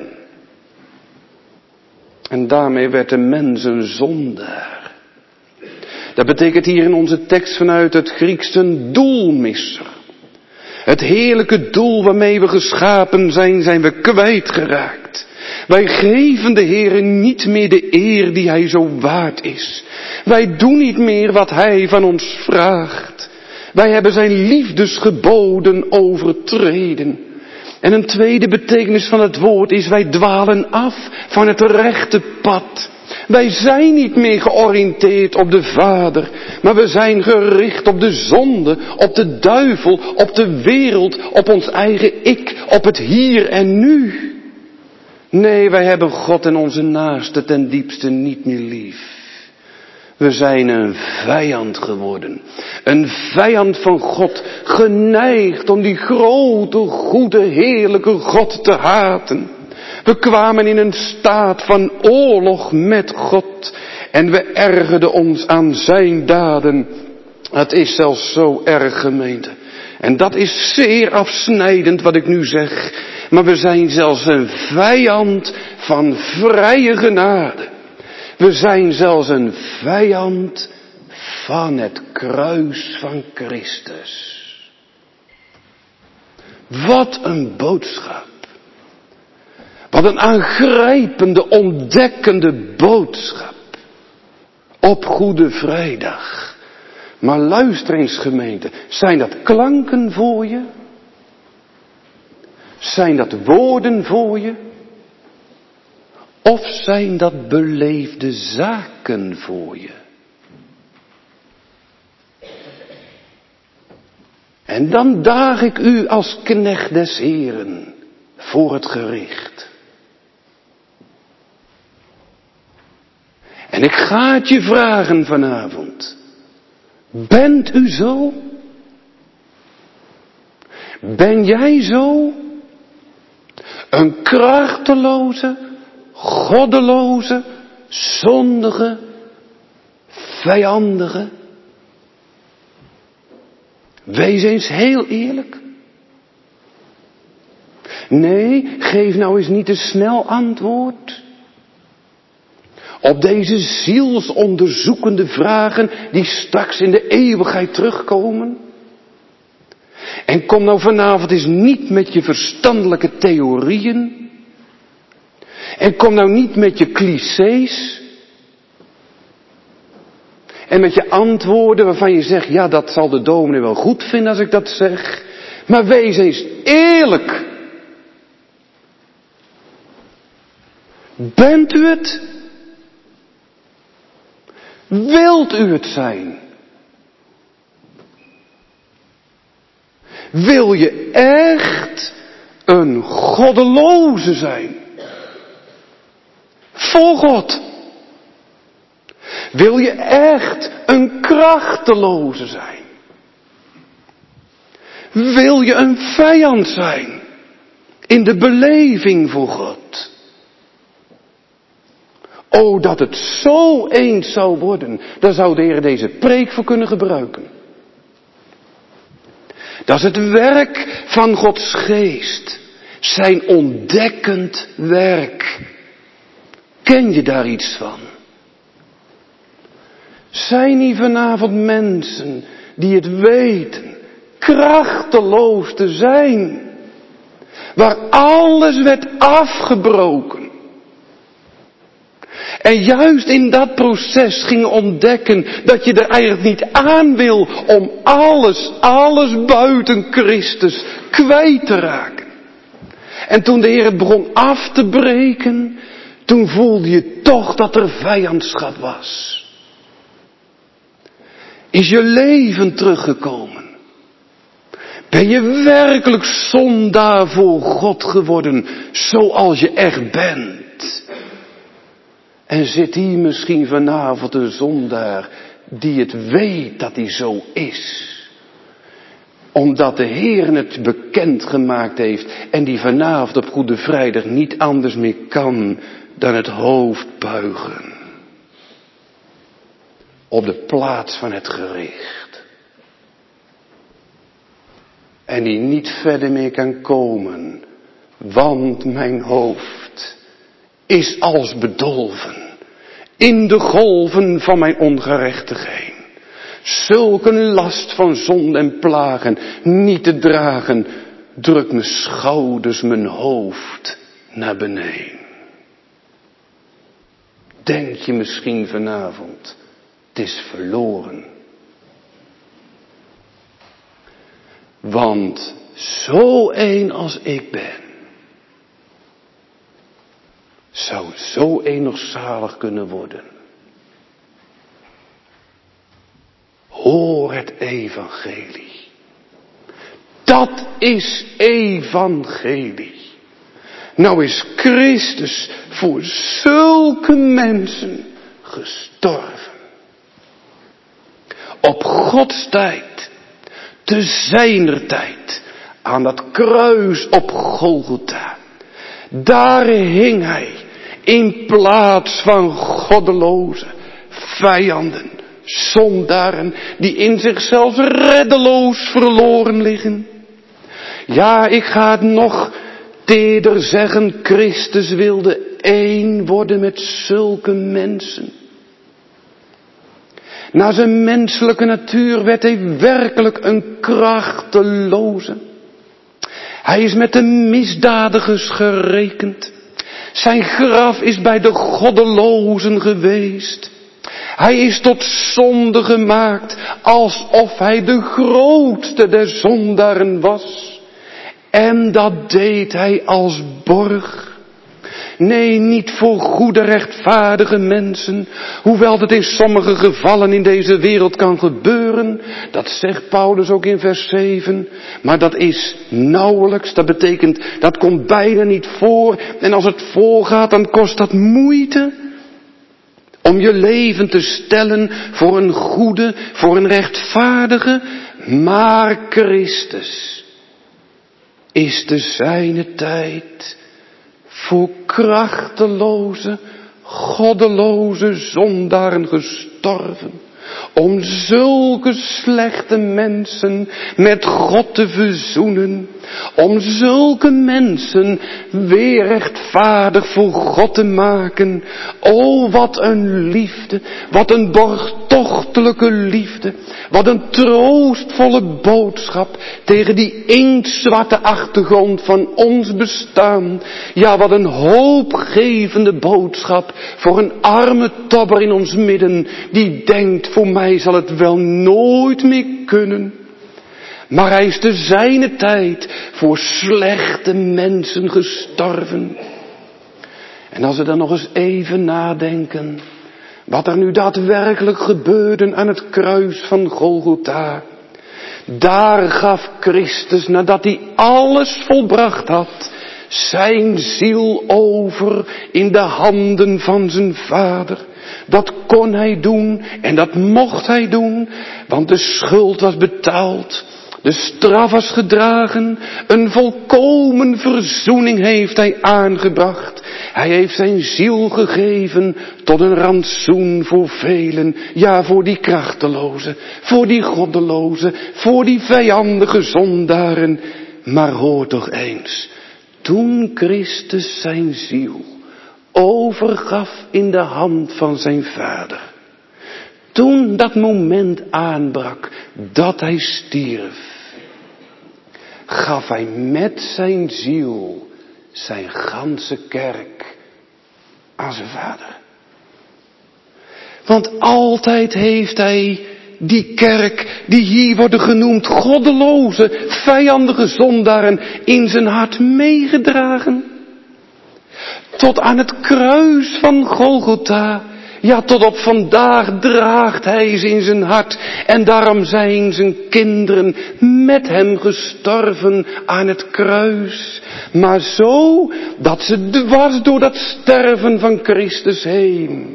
En daarmee werd de mens een zondaar. Dat betekent hier in onze tekst vanuit het Grieks een doelmisser. Het heerlijke doel waarmee we geschapen zijn, zijn we kwijtgeraakt. Wij geven de Heere niet meer de eer die Hij zo waard is. Wij doen niet meer wat Hij van ons vraagt. Wij hebben zijn liefdesgeboden overtreden. En een tweede betekenis van het woord is, wij dwalen af van het rechte pad. Wij zijn niet meer georiënteerd op de Vader, maar we zijn gericht op de zonde, op de duivel, op de wereld, op ons eigen ik, op het hier en nu. Nee, wij hebben God en onze naaste ten diepste niet meer lief. We zijn een vijand geworden. Een vijand van God, geneigd om die grote, goede, heerlijke God te haten. We kwamen in een staat van oorlog met God. En we ergerden ons aan zijn daden. Het is zelfs zo erg, gemeente. En dat is zeer afsnijdend wat ik nu zeg. Maar we zijn zelfs een vijand van vrije genade. We zijn zelfs een vijand van het kruis van Christus. Wat een boodschap. Wat een aangrijpende, ontdekkende boodschap. Op Goede Vrijdag. Maar luister eens, gemeente. Zijn dat klanken voor je? Zijn dat woorden voor je? Of zijn dat beleefde zaken voor je? En dan daag ik u als knecht des Heeren voor het gericht. En ik ga het je vragen vanavond. Bent u zo? Ben jij zo? Een krachteloze, goddeloze, zondige, vijandige? Wees eens heel eerlijk. Nee, geef nou eens niet te snel antwoord op deze zielsonderzoekende vragen die straks in de eeuwigheid terugkomen. En kom nou vanavond eens niet met je verstandelijke theorieën. En kom nou niet met je clichés. En met je antwoorden waarvan je zegt, ja, dat zal de dominee wel goed vinden als ik dat zeg. Maar wees eens eerlijk. Bent u het? Wilt u het zijn? Wil je echt een goddeloze zijn. Voor God. Wil je echt een krachteloze zijn? Wil je een vijand zijn in de beleving voor God? O, dat het zo eens zou worden, daar zou de Heer deze preek voor kunnen gebruiken. Dat is het werk van Gods geest, zijn ontdekkend werk. Ken je daar iets van? Zijn hier vanavond mensen die het weten, krachteloos te zijn, waar alles werd afgebroken. En juist in dat proces ging ontdekken dat je er eigenlijk niet aan wil om alles buiten Christus kwijt te raken. En toen de Heer het begon af te breken, toen voelde je toch dat er vijandschap was. Is je leven teruggekomen? Ben je werkelijk zondaar voor God geworden, zoals je echt bent? En zit hier misschien vanavond een zondaar die het weet dat hij zo is? Omdat de Heer het bekend gemaakt heeft en die vanavond op Goede Vrijdag niet anders meer kan dan het hoofd buigen. Op de plaats van het gericht. En die niet verder meer kan komen, want mijn hoofd is als bedolven in de golven van mijn ongerechtigheid. Zulk een last van zonde en plagen niet te dragen, drukt mijn schouders, mijn hoofd naar beneden. Denk je misschien vanavond, het is verloren. Want zo een als ik ben, zou zo een nog zalig kunnen worden. Hoor het evangelie. Dat is evangelie. Nou is Christus voor zulke mensen gestorven. Op Gods tijd, te zijner tijd, aan dat kruis op Golgotha. Daar hing hij in plaats van goddeloze vijanden, zondaren die in zichzelf reddeloos verloren liggen. Ja, ik ga het nog teder zeggen, Christus wilde één worden met zulke mensen. Naar zijn menselijke natuur werd hij werkelijk een krachteloze. Hij is met de misdadigers gerekend. Zijn graf is bij de goddelozen geweest. Hij is tot zonde gemaakt, alsof hij de grootste der zondaren was. En dat deed hij als borg. Nee, niet voor goede rechtvaardige mensen, hoewel dat in sommige gevallen in deze wereld kan gebeuren. Dat zegt Paulus ook in vers 7. Maar dat is nauwelijks, dat betekent, dat komt bijna niet voor. En als het voorgaat, dan kost dat moeite. Om je leven te stellen voor een goede, voor een rechtvaardige. Maar Christus is te zijne tijd voor krachteloze, goddeloze zondaren gestorven. Om zulke slechte mensen met God te verzoenen. Om zulke mensen weer rechtvaardig voor God te maken. O, wat een liefde. Wat een borgtochtelijke liefde. Wat een troostvolle boodschap tegen die inktzwarte achtergrond van ons bestaan. Ja, wat een hoopgevende boodschap voor een arme tobber in ons midden die denkt, voor mij zal het wel nooit meer kunnen. Maar hij is te zijne tijd voor slechte mensen gestorven. En als we dan nog eens even nadenken, wat er nu daadwerkelijk gebeurde aan het kruis van Golgotha, Daar gaf Christus, nadat hij alles volbracht had, zijn ziel over in de handen van zijn Vader. Dat kon hij doen en dat mocht hij doen, want de schuld was betaald. De straf was gedragen, een volkomen verzoening heeft hij aangebracht. Hij heeft zijn ziel gegeven tot een rantsoen voor velen. Ja, voor die krachtelozen, voor die goddelozen, voor die vijandige zondaren. Maar hoor toch eens, toen Christus zijn ziel overgaf in de hand van zijn Vader, toen dat moment aanbrak dat hij stierf, gaf hij met zijn ziel zijn ganse kerk aan zijn Vader. Want altijd heeft hij die kerk, die hier worden genoemd goddeloze, vijandige zondaren, in zijn hart meegedragen. Tot aan het kruis van Golgotha. Ja, tot op vandaag draagt hij ze in zijn hart. En daarom zijn zijn kinderen met hem gestorven aan het kruis. Maar zo dat ze dwars door dat sterven van Christus heen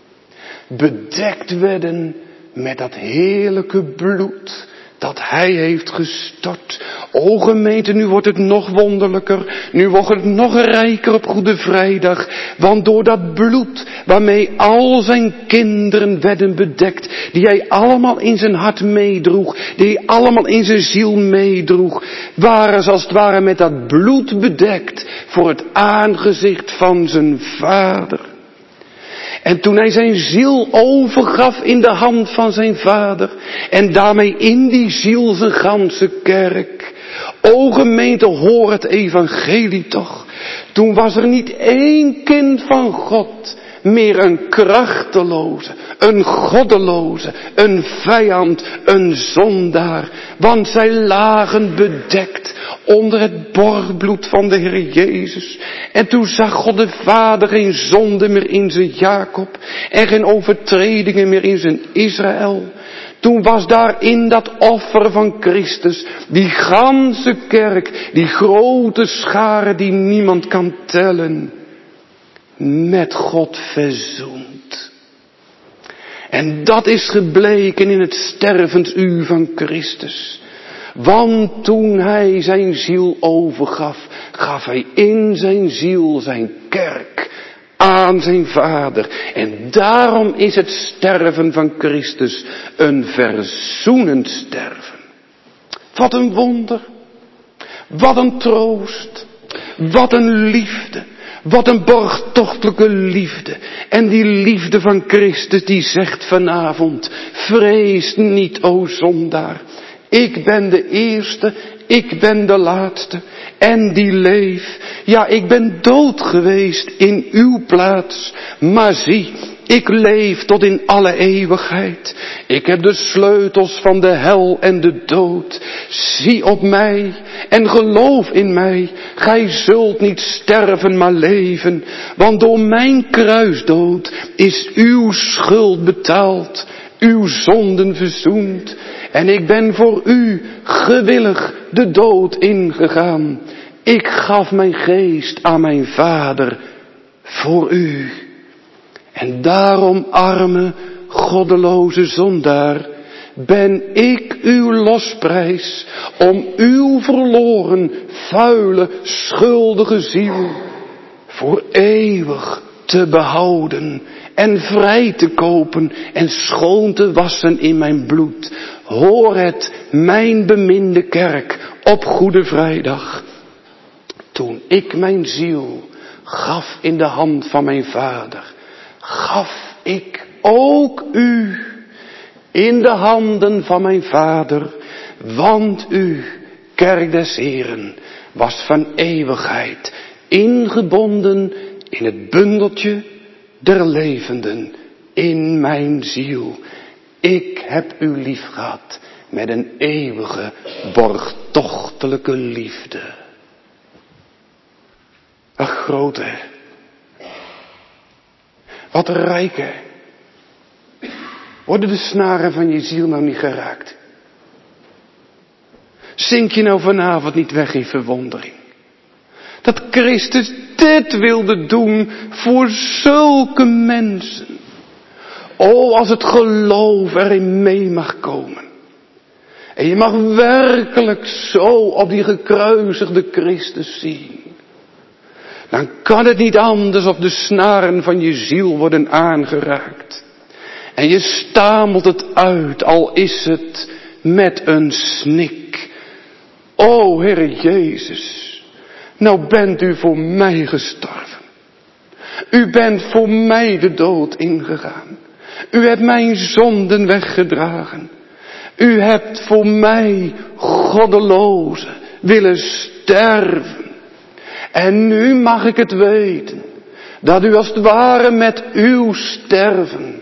bedekt werden met dat heerlijke bloed dat hij heeft gestort. O gemeente, nu wordt het nog wonderlijker. Nu wordt het nog rijker op Goede Vrijdag. Want door dat bloed waarmee al zijn kinderen werden bedekt, die hij allemaal in zijn hart meedroeg, die hij allemaal in zijn ziel meedroeg, waren ze als het ware met dat bloed bedekt voor het aangezicht van zijn Vader. En toen hij zijn ziel overgaf in de hand van zijn Vader, en daarmee in die ziel zijn ganse kerk. O gemeente, hoor het evangelie toch. Toen was er niet één kind van God meer een krachteloze, een goddeloze, een vijand, een zondaar. Want zij lagen bedekt onder het borgbloed van de Heer Jezus. En toen zag God de Vader geen zonde meer in zijn Jacob en geen overtredingen meer in zijn Israël. Toen was daar in dat offer van Christus die ganse kerk, die grote schare die niemand kan tellen, met God verzoend. En dat is gebleken in het stervensuur van Christus. Want toen hij zijn ziel overgaf, gaf hij in zijn ziel zijn kerk aan zijn Vader. En daarom is het sterven van Christus een verzoenend sterven. Wat een wonder. Wat een troost. Wat een liefde. Wat een borgtochtelijke liefde. En die liefde van Christus die zegt vanavond: vrees niet, o zondaar. Ik ben de eerste, ik ben de laatste en die leef. Ja, ik ben dood geweest in uw plaats, maar zie, ik leef tot in alle eeuwigheid. Ik heb de sleutels van de hel en de dood. Zie op mij en geloof in mij. Gij zult niet sterven, maar leven. Want door mijn kruisdood is uw schuld betaald, uw zonden verzoend. En ik ben voor u gewillig de dood ingegaan. Ik gaf mijn geest aan mijn Vader voor u. En daarom, arme, goddeloze zondaar, ben ik uw losprijs om uw verloren, vuile, schuldige ziel voor eeuwig te behouden en vrij te kopen en schoon te wassen in mijn bloed. Hoor het, mijn beminde kerk, op Goede Vrijdag. Toen ik mijn ziel gaf in de hand van mijn Vader, gaf ik ook u in de handen van mijn Vader, want u, kerk des Heren, was van eeuwigheid ingebonden in het bundeltje der levenden in mijn ziel. Ik heb u lief gehad met een eeuwige, borgtochtelijke liefde. Ach, grote, wat rijke. Worden de snaren van je ziel nou niet geraakt? Zink je nou vanavond niet weg in verwondering? Dat Christus dit wilde doen voor zulke mensen. Oh, als het geloof erin mee mag komen. En je mag werkelijk zo op die gekruisigde Christus zien. Dan kan het niet anders of de snaren van je ziel worden aangeraakt. En je stamelt het uit, al is het met een snik. O Heer Jezus, nou bent u voor mij gestorven. U bent voor mij de dood ingegaan. U hebt mijn zonden weggedragen. U hebt voor mij, goddeloze, willen sterven. En nu mag ik het weten, dat u als het ware met uw sterven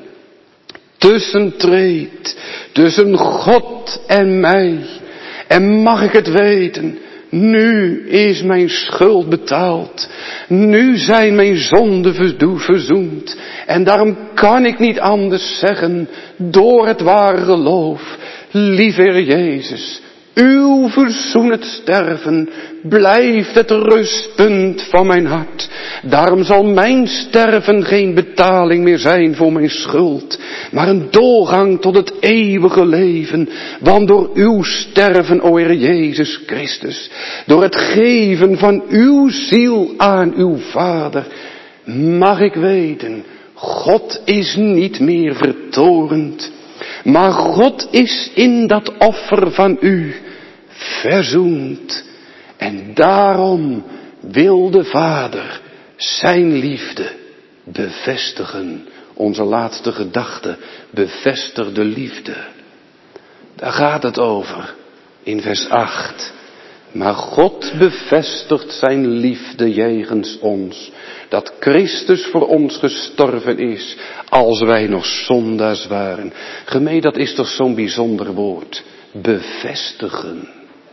tussentreedt, tussen God en mij. En mag ik het weten, nu is mijn schuld betaald. Nu zijn mijn zonden verzoend. En daarom kan ik niet anders zeggen, door het ware geloof, lieve Heer Jezus, uw verzoenend sterven blijft het rustpunt van mijn hart. Daarom zal mijn sterven geen betaling meer zijn voor mijn schuld, maar een doorgang tot het eeuwige leven. Want door uw sterven, o Heer Jezus Christus, door het geven van uw ziel aan uw Vader, mag ik weten, God is niet meer vertorend. Maar God is in dat offer van u verzoend. En daarom wil de Vader zijn liefde bevestigen. Onze laatste gedachte, bevestig de liefde. Daar gaat het over in vers 8. Maar God bevestigt zijn liefde jegens ons. Dat Christus voor ons gestorven is, als wij nog zondaars waren. Gemeen, dat is toch zo'n bijzonder woord. Bevestigen.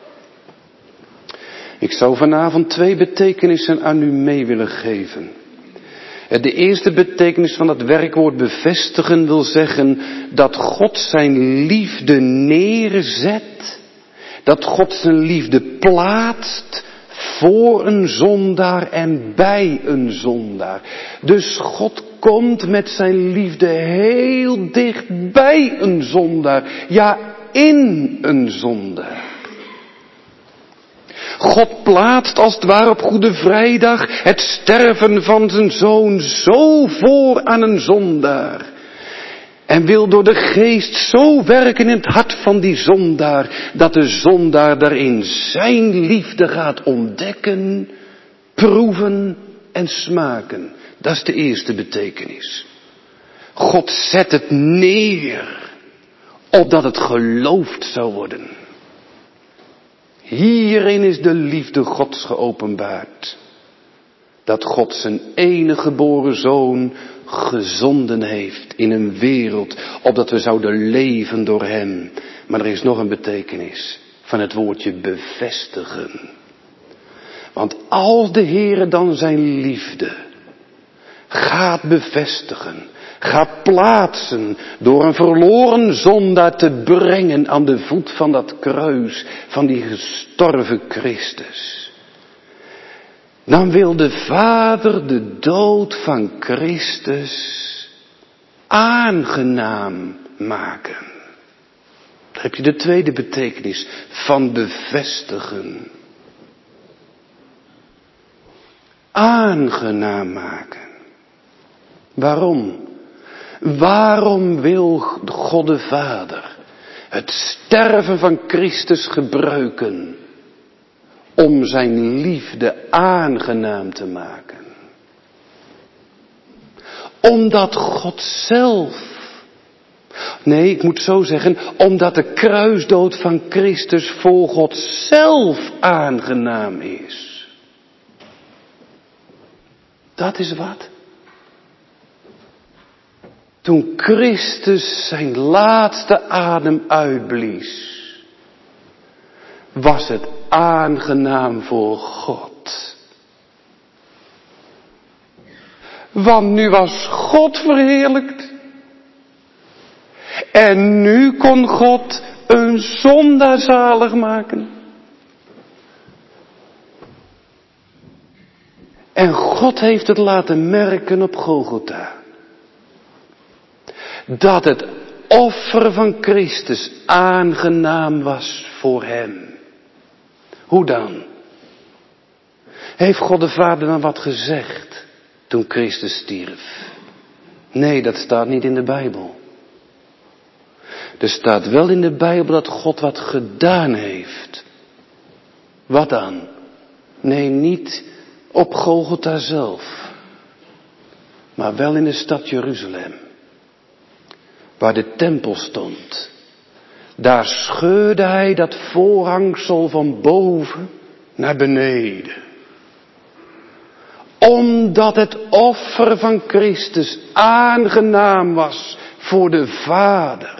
Ik zou vanavond 2 betekenissen aan u mee willen geven. De eerste betekenis van dat werkwoord bevestigen wil zeggen dat God zijn liefde neerzet. Dat God zijn liefde plaatst voor een zondaar en bij een zondaar. Dus God komt met zijn liefde heel dicht bij een zondaar. Ja, in een zondaar. God plaatst als het ware op Goede Vrijdag het sterven van zijn zoon zo voor aan een zondaar. En wil door de geest zo werken in het hart van die zondaar, dat de zondaar daarin zijn liefde gaat ontdekken, proeven en smaken. Dat is de eerste betekenis. God zet het neer, opdat het geloofd zou worden. Hierin is de liefde Gods geopenbaard. Dat God zijn enige geboren zoon gezonden heeft in een wereld, opdat we zouden leven door hem. Maar er is nog een betekenis van het woordje bevestigen. Want als de Heere dan zijn liefde gaat bevestigen, gaat plaatsen door een verloren zondaar te brengen aan de voet van dat kruis van die gestorven Christus, dan wil de Vader de dood van Christus aangenaam maken. Daar heb je de tweede betekenis van bevestigen. Aangenaam maken. Waarom? Waarom wil God de Vader het sterven van Christus gebruiken om zijn liefde aangenaam te maken? Omdat God zelf, nee, ik moet zo zeggen, omdat de kruisdood van Christus voor God zelf aangenaam is. Dat is wat. Toen Christus zijn laatste adem uitblies, was het aangenaam voor God. Want nu was God verheerlijkt. En nu kon God een zondaar zalig maken. En God heeft het laten merken op Golgotha. Dat het offer van Christus aangenaam was voor hem. Hoe dan? Heeft God de Vader dan wat gezegd toen Christus stierf? Nee, dat staat niet in de Bijbel. Er staat wel in de Bijbel dat God wat gedaan heeft. Wat dan? Nee, niet op Golgotha zelf. Maar wel in de stad Jeruzalem. Waar de tempel stond. Daar scheurde hij dat voorhangsel van boven naar beneden. Omdat het offer van Christus aangenaam was voor de Vader.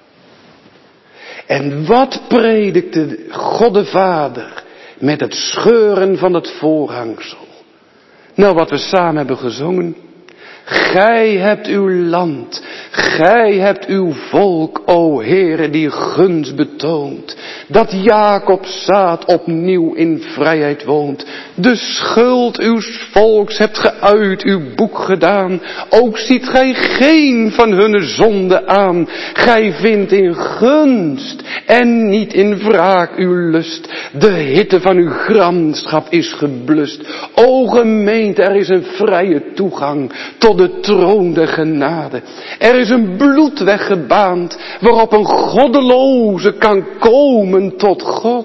En wat predikte God de Vader met het scheuren van het voorhangsel? Nou, wat we samen hebben gezongen. Gij hebt uw land, gij hebt uw volk, o Heere, die gunst betoont. Dat Jacobs zaad opnieuw in vrijheid woont. De schuld uws volks hebt ge uit uw boek gedaan. Ook ziet gij geen van hunne zonde aan. Gij vindt in gunst en niet in wraak uw lust. De hitte van uw gramschap is geblust. O gemeente, er is een vrije toegang tot de troon der genade. Er is een bloedweg gebaand waarop een goddeloze kan komen tot God.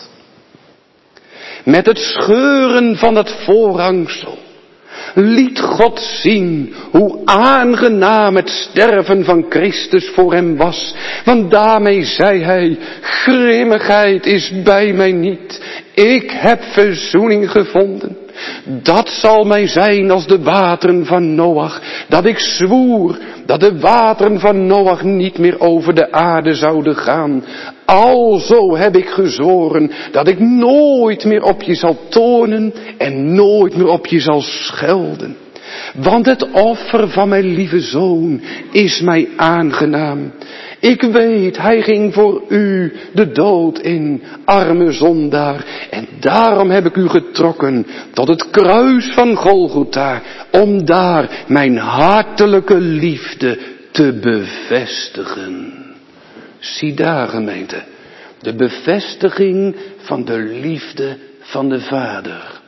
Met het scheuren van het voorhangsel liet God zien hoe aangenaam het sterven van Christus voor hem was. Want daarmee zei hij, grimmigheid is bij mij niet. Ik heb verzoening gevonden. Dat zal mij zijn als de wateren van Noach, dat ik zwoer dat de wateren van Noach niet meer over de aarde zouden gaan. Alzo heb ik gezworen dat ik nooit meer op je zal toornen en nooit meer op je zal schelden. Want het offer van mijn lieve zoon is mij aangenaam. Ik weet, hij ging voor u de dood in, arme zondaar. En daarom heb ik u getrokken tot het kruis van Golgotha, om daar mijn hartelijke liefde te bevestigen. Zie daar, gemeente, de bevestiging van de liefde van de Vader.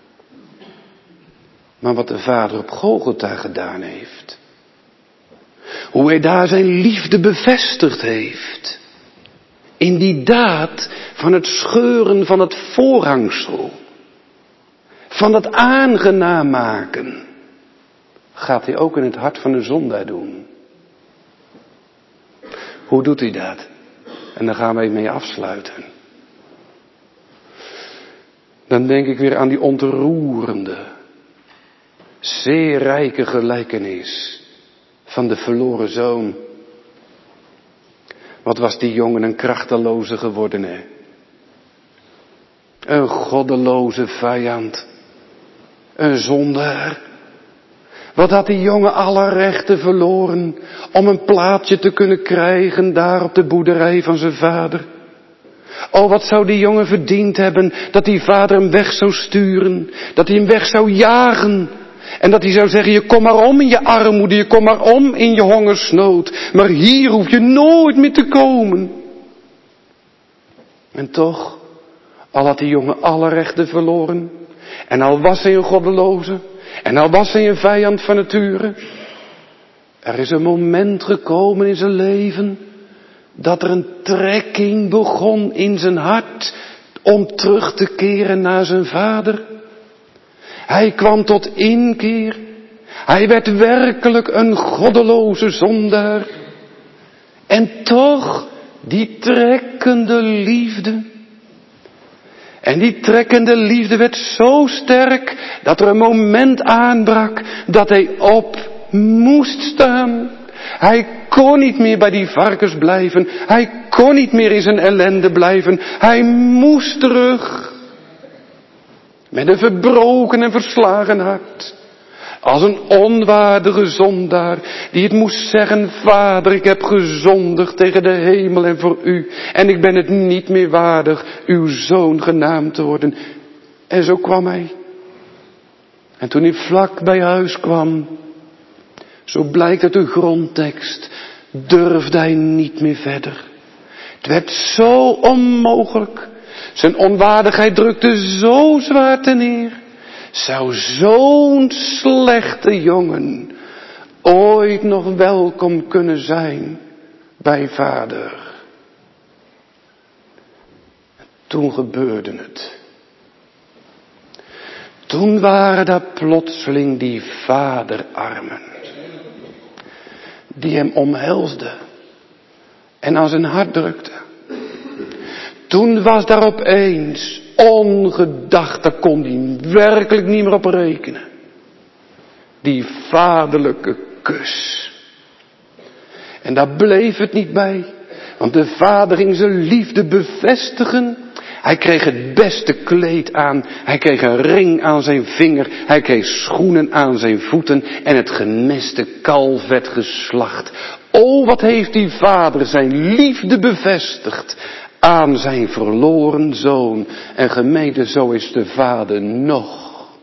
Maar wat de Vader op Golgotha gedaan heeft. Hoe hij daar zijn liefde bevestigd heeft. In die daad van het scheuren van het voorhangsel. Van het aangenaam maken. Gaat hij ook in het hart van de zondaar doen. Hoe doet hij dat? En daar gaan we mee afsluiten. Dan denk ik weer aan die ontroerende, zeer rijke gelijkenis van de verloren zoon. Wat was die jongen een krachteloze geworden, hè? Een goddeloze vijand. Een zondaar. Wat had die jongen alle rechten verloren om een plaatsje te kunnen krijgen daar op de boerderij van zijn vader. Oh, wat zou die jongen verdiend hebben dat die vader hem weg zou sturen. Dat hij hem weg zou jagen. En dat hij zou zeggen, je kom maar om in je armoede, je kom maar om in je hongersnood. Maar hier hoef je nooit meer te komen. En toch, al had die jongen alle rechten verloren. En al was hij een goddeloze. En al was hij een vijand van nature. Er is een moment gekomen in zijn leven dat er een trekking begon in zijn hart om terug te keren naar zijn vader. Hij kwam tot inkeer. Hij werd werkelijk een goddeloze zondaar. En toch die trekkende liefde. En die trekkende liefde werd zo sterk dat er een moment aanbrak dat hij op moest staan. Hij kon niet meer bij die varkens blijven. Hij kon niet meer in zijn ellende blijven. Hij moest terug. Met een verbroken en verslagen hart. Als een onwaardige zondaar die het moest zeggen, Vader, ik heb gezondigd tegen de hemel en voor u. En ik ben het niet meer waardig uw zoon genaamd te worden. En zo kwam hij. En toen hij vlak bij huis kwam, zo blijkt uit de grondtekst, durfde hij niet meer verder. Het werd zo onmogelijk. Zijn onwaardigheid drukte zo zwaar ten neer. Zou zo'n slechte jongen ooit nog welkom kunnen zijn bij vader? Toen gebeurde het. Toen waren daar plotseling die vaderarmen, die hem omhelsden en aan zijn hart drukten. Toen was daar opeens ongedacht, daar kon hij werkelijk niet meer op rekenen. Die vaderlijke kus. En daar bleef het niet bij, want de vader ging zijn liefde bevestigen. Hij kreeg het beste kleed aan, hij kreeg een ring aan zijn vinger, hij kreeg schoenen aan zijn voeten en het gemeste kalf werd geslacht. O, wat heeft die vader zijn liefde bevestigd aan zijn verloren zoon. En gemeente, zo is de vader nog.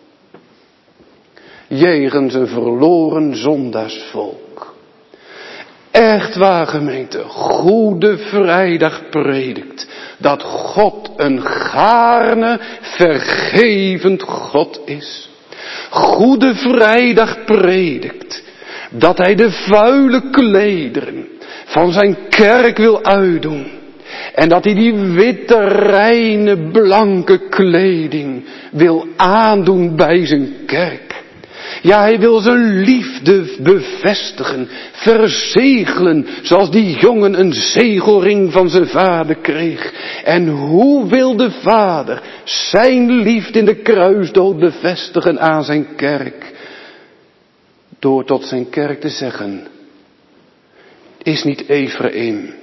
Jegens een verloren zondaarsvolk. Echt waar, gemeente, Goede Vrijdag predikt dat God een gaarne, vergevend God is. Goede Vrijdag predikt dat hij de vuile klederen van zijn kerk wil uitdoen. En dat hij die witte, reine, blanke kleding wil aandoen bij zijn kerk. Ja, hij wil zijn liefde bevestigen, verzegelen, zoals die jongen een zegelring van zijn vader kreeg. En hoe wil de vader zijn liefde in de kruisdood bevestigen aan zijn kerk? Door tot zijn kerk te zeggen, is niet Ephraim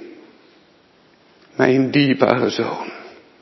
mijn dierbare zoon?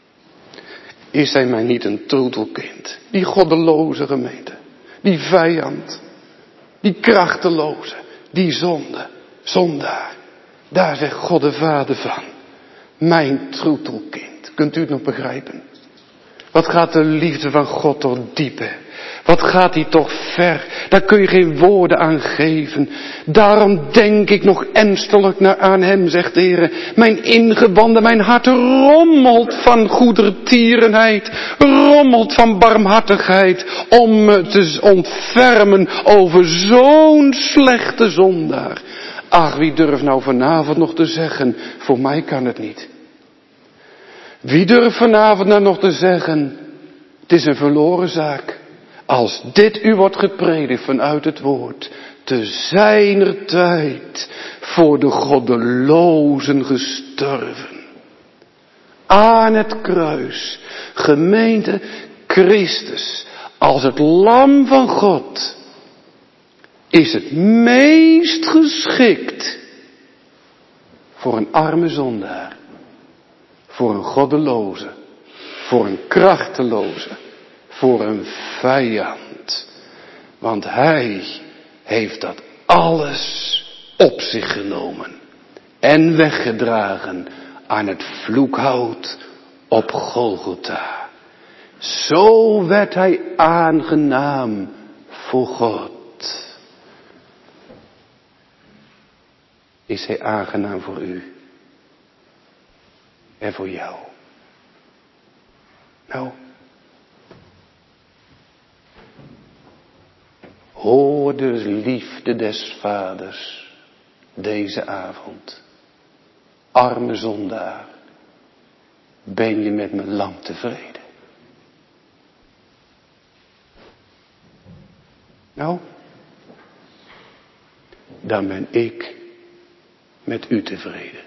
Is hij mij niet een troetelkind? Die goddeloze gemeente. Die vijand. Die krachteloze. Die zondaar. Daar zegt God de Vader van. Mijn troetelkind. Kunt u het nog begrijpen? Wat gaat de liefde van God toch diep, hè? Wat gaat die toch ver? Daar kun je geen woorden aan geven. Daarom denk ik nog ernstiglijk aan hem, zegt de Heer. Mijn ingewanden, mijn hart rommelt van goedertierenheid. Rommelt van barmhartigheid. Om me te ontfermen over zo'n slechte zondaar. Ach, wie durft nou vanavond nog te zeggen, voor mij kan het niet. Wie durft vanavond nou nog te zeggen, het is een verloren zaak. Als dit u wordt gepredikt vanuit het woord, te zijner tijd voor de goddelozen gestorven. Aan het kruis, gemeente Christus, als het lam van God, is het meest geschikt voor een arme zondaar. Voor een goddeloze, voor een krachteloze, voor een vijand. Want hij heeft dat alles op zich genomen en weggedragen aan het vloekhout op Golgotha. Zo werd hij aangenaam voor God. Is hij aangenaam voor u? En voor jou. Nou. Hoor de liefde des vaders deze avond. Arme zondaar. Ben je met me lang tevreden? Nou. Dan ben ik met u tevreden.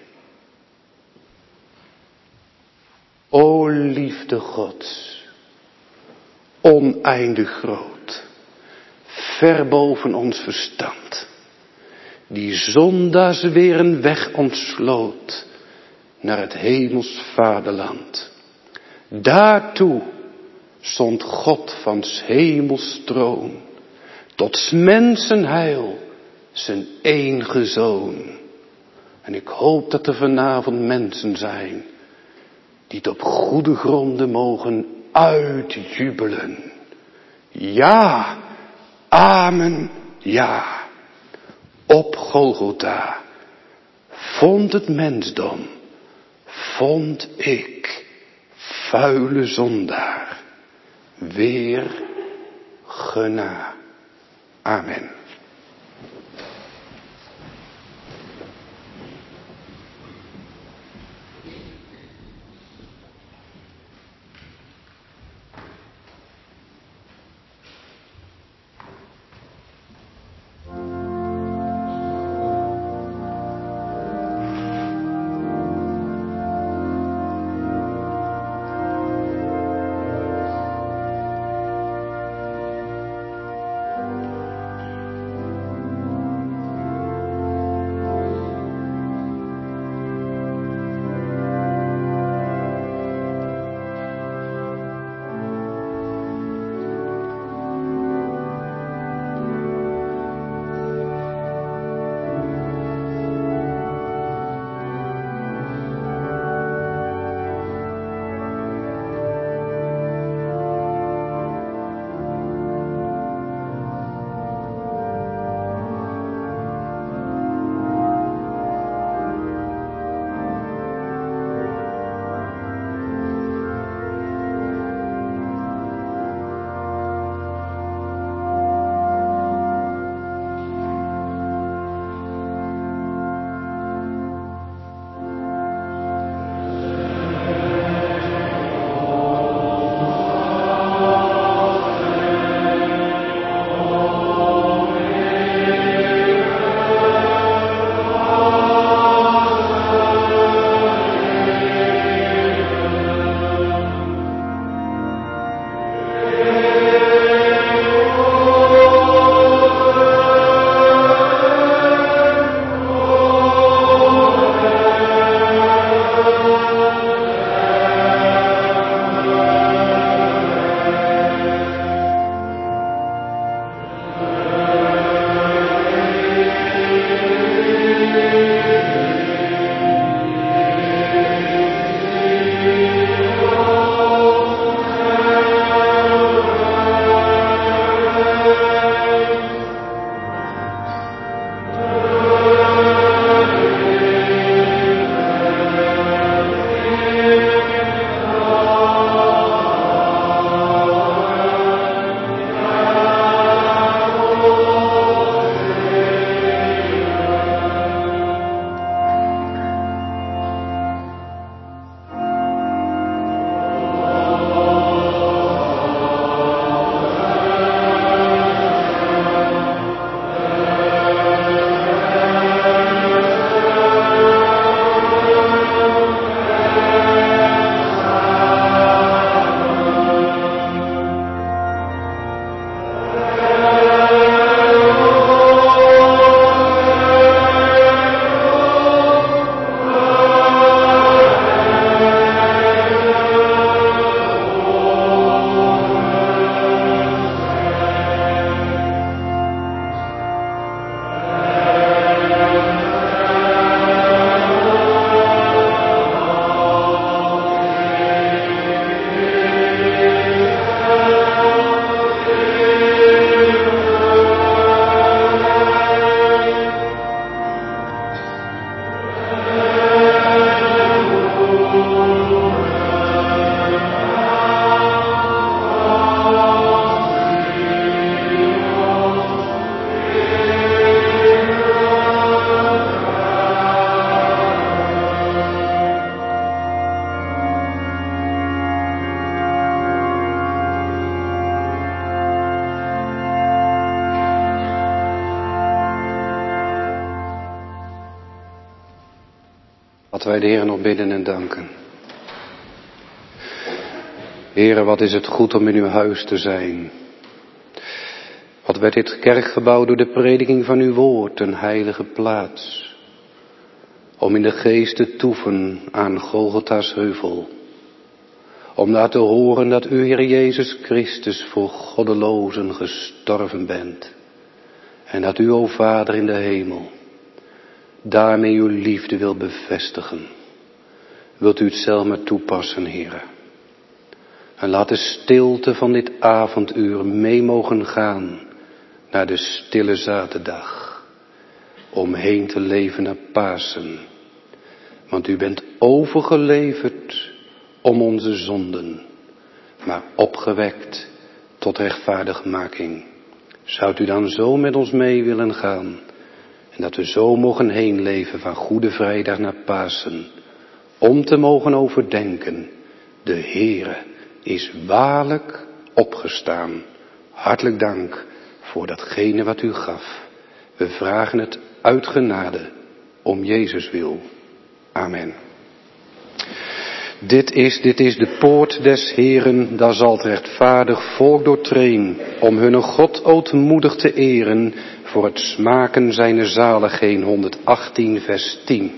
O liefde Gods, oneindig groot, ver boven ons verstand, die zondaars weer een weg ontsloot naar het hemels vaderland. Daartoe zond God van 's hemels troon, tot 's mensen heil, zijn enige zoon. En ik hoop dat er vanavond mensen zijn die het op goede gronden mogen uitjubelen. Ja, Amen, ja. Op Golgotha vond het mensdom, vond ik, vuile zondaar, weer gena. Amen. Laten wij de Heer nog bidden en danken. Heere, wat is het goed om in uw huis te zijn. Wat werd dit kerkgebouw door de prediking van uw woord een heilige plaats. Om in de geest te toeven aan Golgotha's heuvel. Om daar te horen dat u, Heer Jezus Christus, voor goddelozen gestorven bent. En dat u, o Vader in de hemel, daarmee uw liefde wil bevestigen. Wilt u het zelf maar toepassen, Heere. En laat de stilte van dit avonduur mee mogen gaan naar de stille zaterdag, om heen te leven naar Pasen. Want u bent overgeleverd om onze zonden, maar opgewekt tot rechtvaardigmaking. Zou u dan zo met ons mee willen gaan? En dat we zo mogen heen leven van Goede Vrijdag naar Pasen, om te mogen overdenken, de Heere is waarlijk opgestaan. Hartelijk dank voor datgene wat u gaf. We vragen het uit genade om Jezus wil. Amen. Dit is de poort des Heeren, daar zal het rechtvaardig volk doortreen, om hun God ootmoedig te eren, voor het smaken zijner zaligheden. 118 vers 10.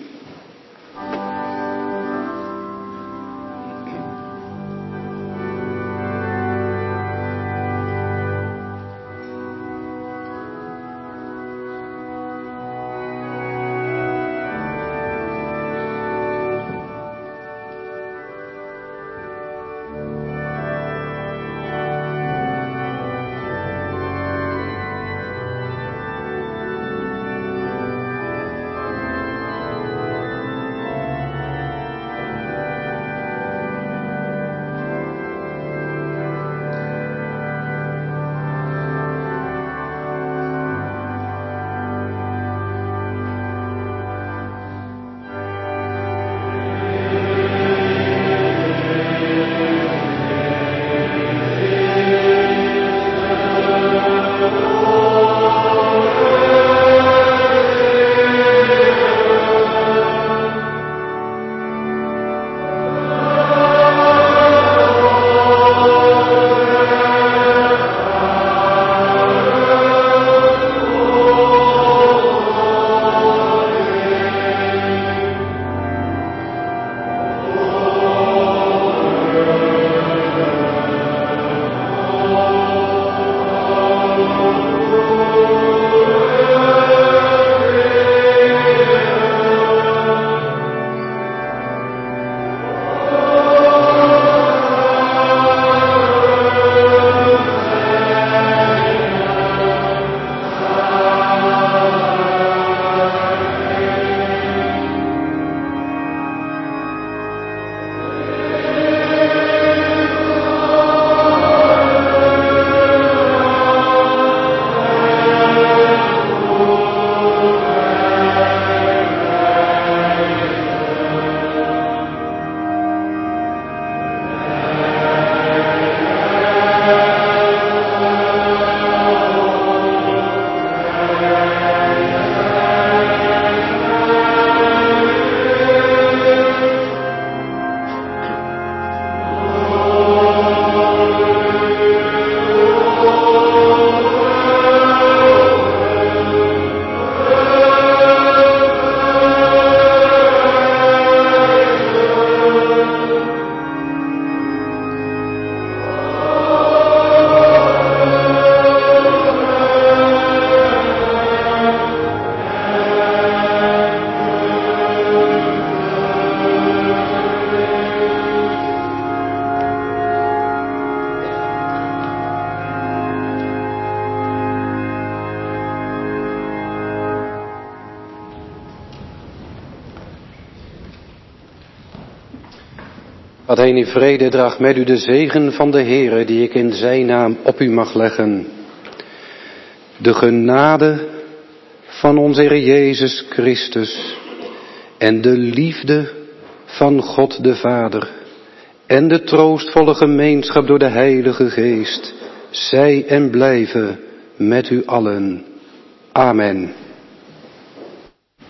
Gaat heen in vrede, draag met u de zegen van de Heere, die ik in zijn naam op u mag leggen. De genade van onze Heer Jezus Christus en de liefde van God de Vader en de troostvolle gemeenschap door de Heilige Geest, zij en blijven met u allen. Amen.